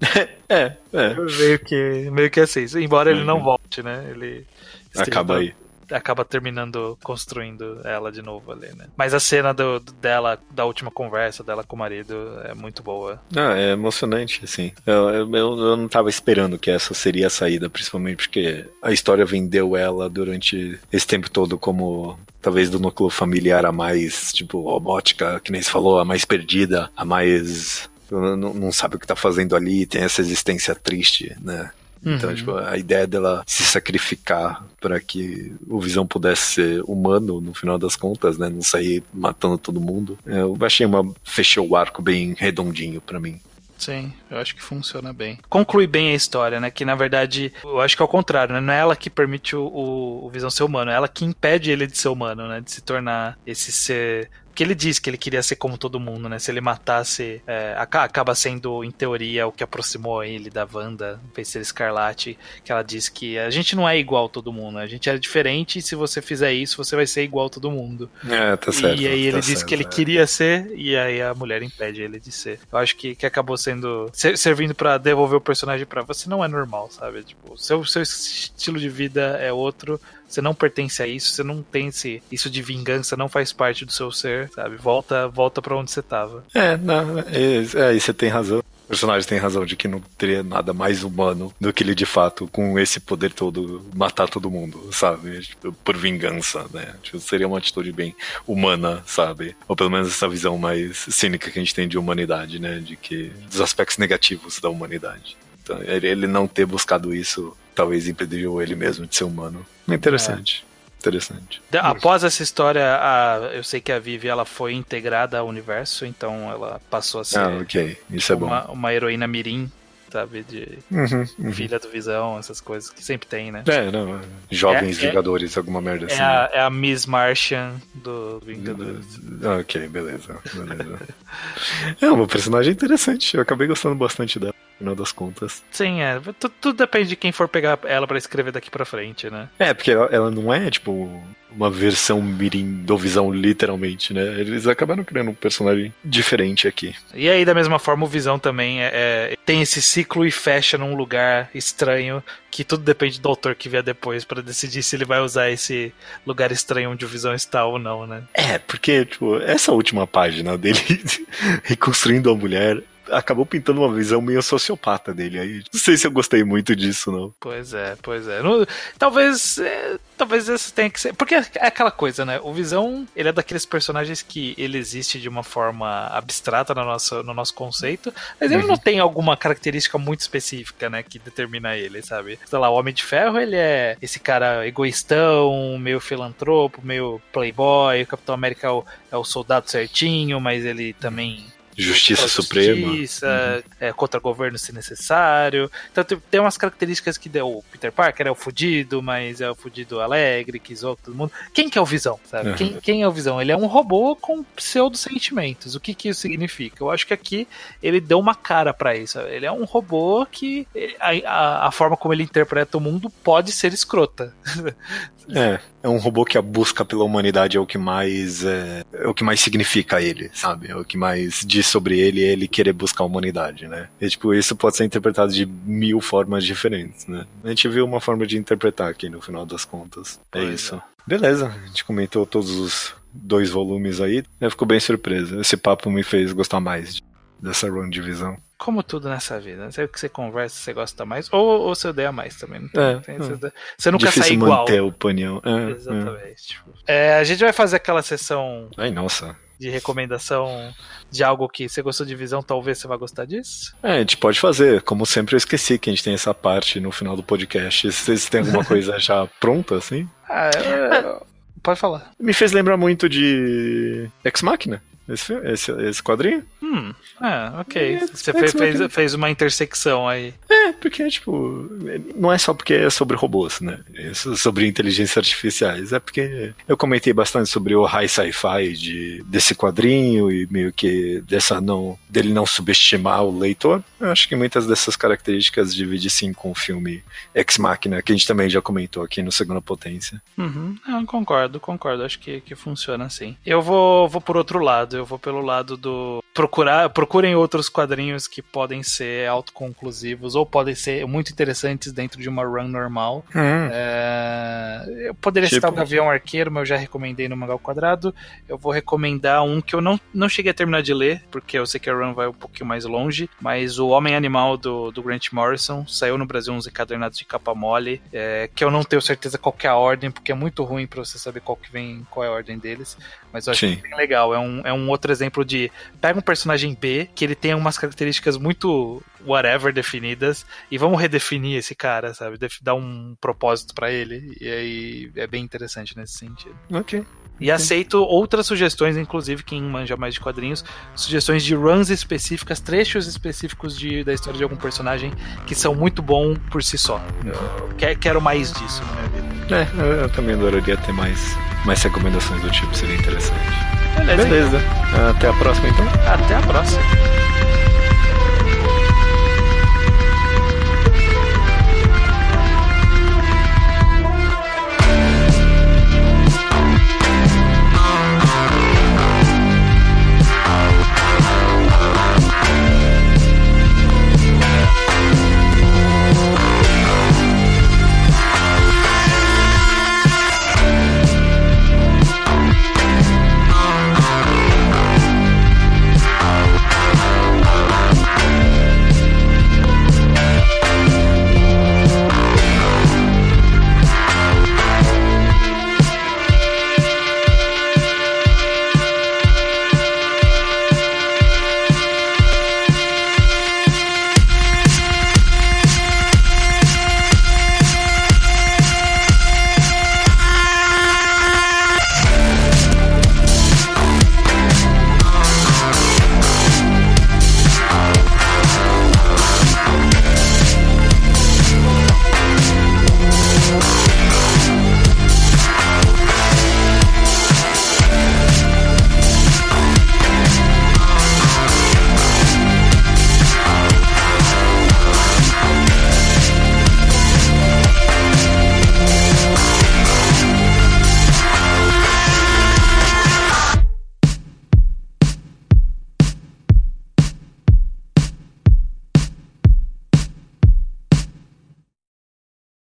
Meio que assim, embora ele não volte, né? Ele acaba aí. Acaba terminando construindo ela de novo ali, né? Mas a cena dela, da última conversa dela com o marido é muito boa. É emocionante, assim. Eu não tava esperando que essa seria a saída, principalmente porque a história vendeu ela durante esse tempo todo como talvez do núcleo familiar a mais, tipo, robótica, que nem se falou, a mais perdida, a mais... não sabe o que tá fazendo ali, tem essa existência triste, né? Então, tipo, a ideia dela se sacrificar para que o Visão pudesse ser humano, no final das contas, né? Não sair matando todo mundo. Eu achei fechou o arco bem redondinho para mim. Sim, eu acho que funciona bem. Conclui bem a história, né? Que na verdade, eu acho que é o contrário, né? Não é ela que permite o Visão ser humano, é ela que impede ele de ser humano, né? De se tornar esse ser... Porque ele disse que ele queria ser como todo mundo, né? Se ele matasse, acaba sendo, em teoria, o que aproximou ele da Wanda, Feiticeira Escarlate, que ela disse que a gente não é igual a todo mundo, né? A gente é diferente e se você fizer isso, você vai ser igual a todo mundo. Tá certo. E aí ele disse que ele queria ser, e aí a mulher impede ele de ser. Eu acho que acabou servindo pra devolver o personagem pra você não é normal, sabe? Tipo, seu estilo de vida é outro, você não pertence a isso, você não tem isso de vingança, não faz parte do seu ser, sabe? Volta pra onde você tava. E você tem razão. O personagem tem razão de que não teria nada mais humano do que ele de fato, com esse poder todo, matar todo mundo, sabe? Tipo, por vingança, né? Tipo, seria uma atitude bem humana, sabe? Ou pelo menos essa visão mais cínica que a gente tem de humanidade, né? Dos aspectos negativos da humanidade. Então, ele não ter buscado isso talvez impediu ele mesmo de ser humano. Interessante. Após essa história, eu sei que a Vivi ela foi integrada ao universo, então ela passou a ser Isso é bom. Uma heroína mirim, sabe? De filha do Visão, essas coisas que sempre tem, né? Jovens Vingadores, alguma merda assim. É a Miss Martian do Vingadores. Ok, beleza. É uma personagem interessante, eu acabei gostando bastante dela. Final das contas. Sim, tudo depende de quem for pegar ela pra escrever daqui pra frente, né? Porque ela não é, tipo, uma versão mirim do Visão, literalmente, né? Eles acabaram criando um personagem diferente aqui. E aí, da mesma forma, o Visão também tem esse ciclo e fecha num lugar estranho, que tudo depende do autor que vier depois pra decidir se ele vai usar esse lugar estranho onde o Visão está ou não, né? Porque, tipo, essa última página dele reconstruindo a mulher acabou pintando uma visão meio sociopata dele. Aí não sei se eu gostei muito disso, não. Pois é. Talvez essa tenha que ser... Porque é aquela coisa, né? O Visão, ele é daqueles personagens que ele existe de uma forma abstrata no nosso conceito, mas ele não tem alguma característica muito específica, né? Que determina ele, sabe? Sei lá, o Homem de Ferro, ele é esse cara egoístão, meio filantropo, meio playboy. O Capitão América é o soldado certinho, mas ele também Justiça Suprema. Justiça, contra governo se necessário. Então tem umas características que deu. O Peter Parker é o fudido, mas é o fudido alegre, que zoa todo mundo. Quem que é o Visão, sabe? Quem é o Visão? Ele é um robô com pseudo-sentimentos. O que isso significa? Eu acho que aqui ele deu uma cara pra isso. Ele é um robô que a forma como ele interpreta o mundo pode ser escrota. É um robô que a busca pela humanidade é o que mais significa ele, sabe? É o que mais diz sobre ele querer buscar a humanidade, né? E, tipo, isso pode ser interpretado de 1000 formas diferentes, né? A gente viu uma forma de interpretar aqui no final das contas. Isso. Beleza, a gente comentou todos os 2 volumes aí. Eu fico bem surpreso. Esse papo me fez gostar mais dessa run de Visão. Como tudo nessa vida, não sei o que você conversa, você gosta mais, ou você odeia mais também. Não tem, você nunca sai igual. Manter a opinião. Exatamente. Tipo, a gente vai fazer aquela sessão de recomendação de algo que você gostou de Visão, talvez você vá gostar disso? A gente pode fazer. Como sempre, eu esqueci que a gente tem essa parte no final do podcast. Vocês têm alguma coisa já pronta, assim? Pode falar. Me fez lembrar muito de Ex Machina. Esse quadrinho? Ok. Você fez uma intersecção aí. Porque, tipo, não é só porque é sobre robôs, né? É sobre inteligências artificiais. É porque eu comentei bastante sobre o high sci-fi desse quadrinho e meio que dele não subestimar o leitor. Eu acho que muitas dessas características dividem sim com o filme Ex Machina, que a gente também já comentou aqui no Segunda Potência. Concordo. Acho que funciona assim. Eu vou por outro lado. Eu vou pelo lado do procurem outros quadrinhos que podem ser autoconclusivos ou podem ser muito interessantes dentro de uma run normal. Eu poderia citar o Gavião Arqueiro, mas eu já recomendei no Mangá ao Quadrado. Eu vou recomendar um que eu não cheguei a terminar de ler, porque eu sei que a run vai um pouquinho mais longe, mas o Homem Animal do Grant Morrison saiu no Brasil uns encadernados de capa mole, que eu não tenho certeza qual que é a ordem, porque é muito ruim pra você saber qual é a ordem deles, mas eu acho que é bem legal. É um outro exemplo de pega um personagem B que ele tem umas características muito whatever definidas e vamos redefinir esse cara, sabe? Dar um propósito pra ele, e aí é bem interessante nesse sentido. Ok. E aceito outras sugestões, inclusive quem manja mais de quadrinhos, sugestões de runs específicas, trechos específicos da história de algum personagem que são muito bons por si só. Eu quero mais disso na minha vida. Eu também adoraria ter mais recomendações do tipo, seria interessante. Beleza. Até a próxima, então. Até a próxima.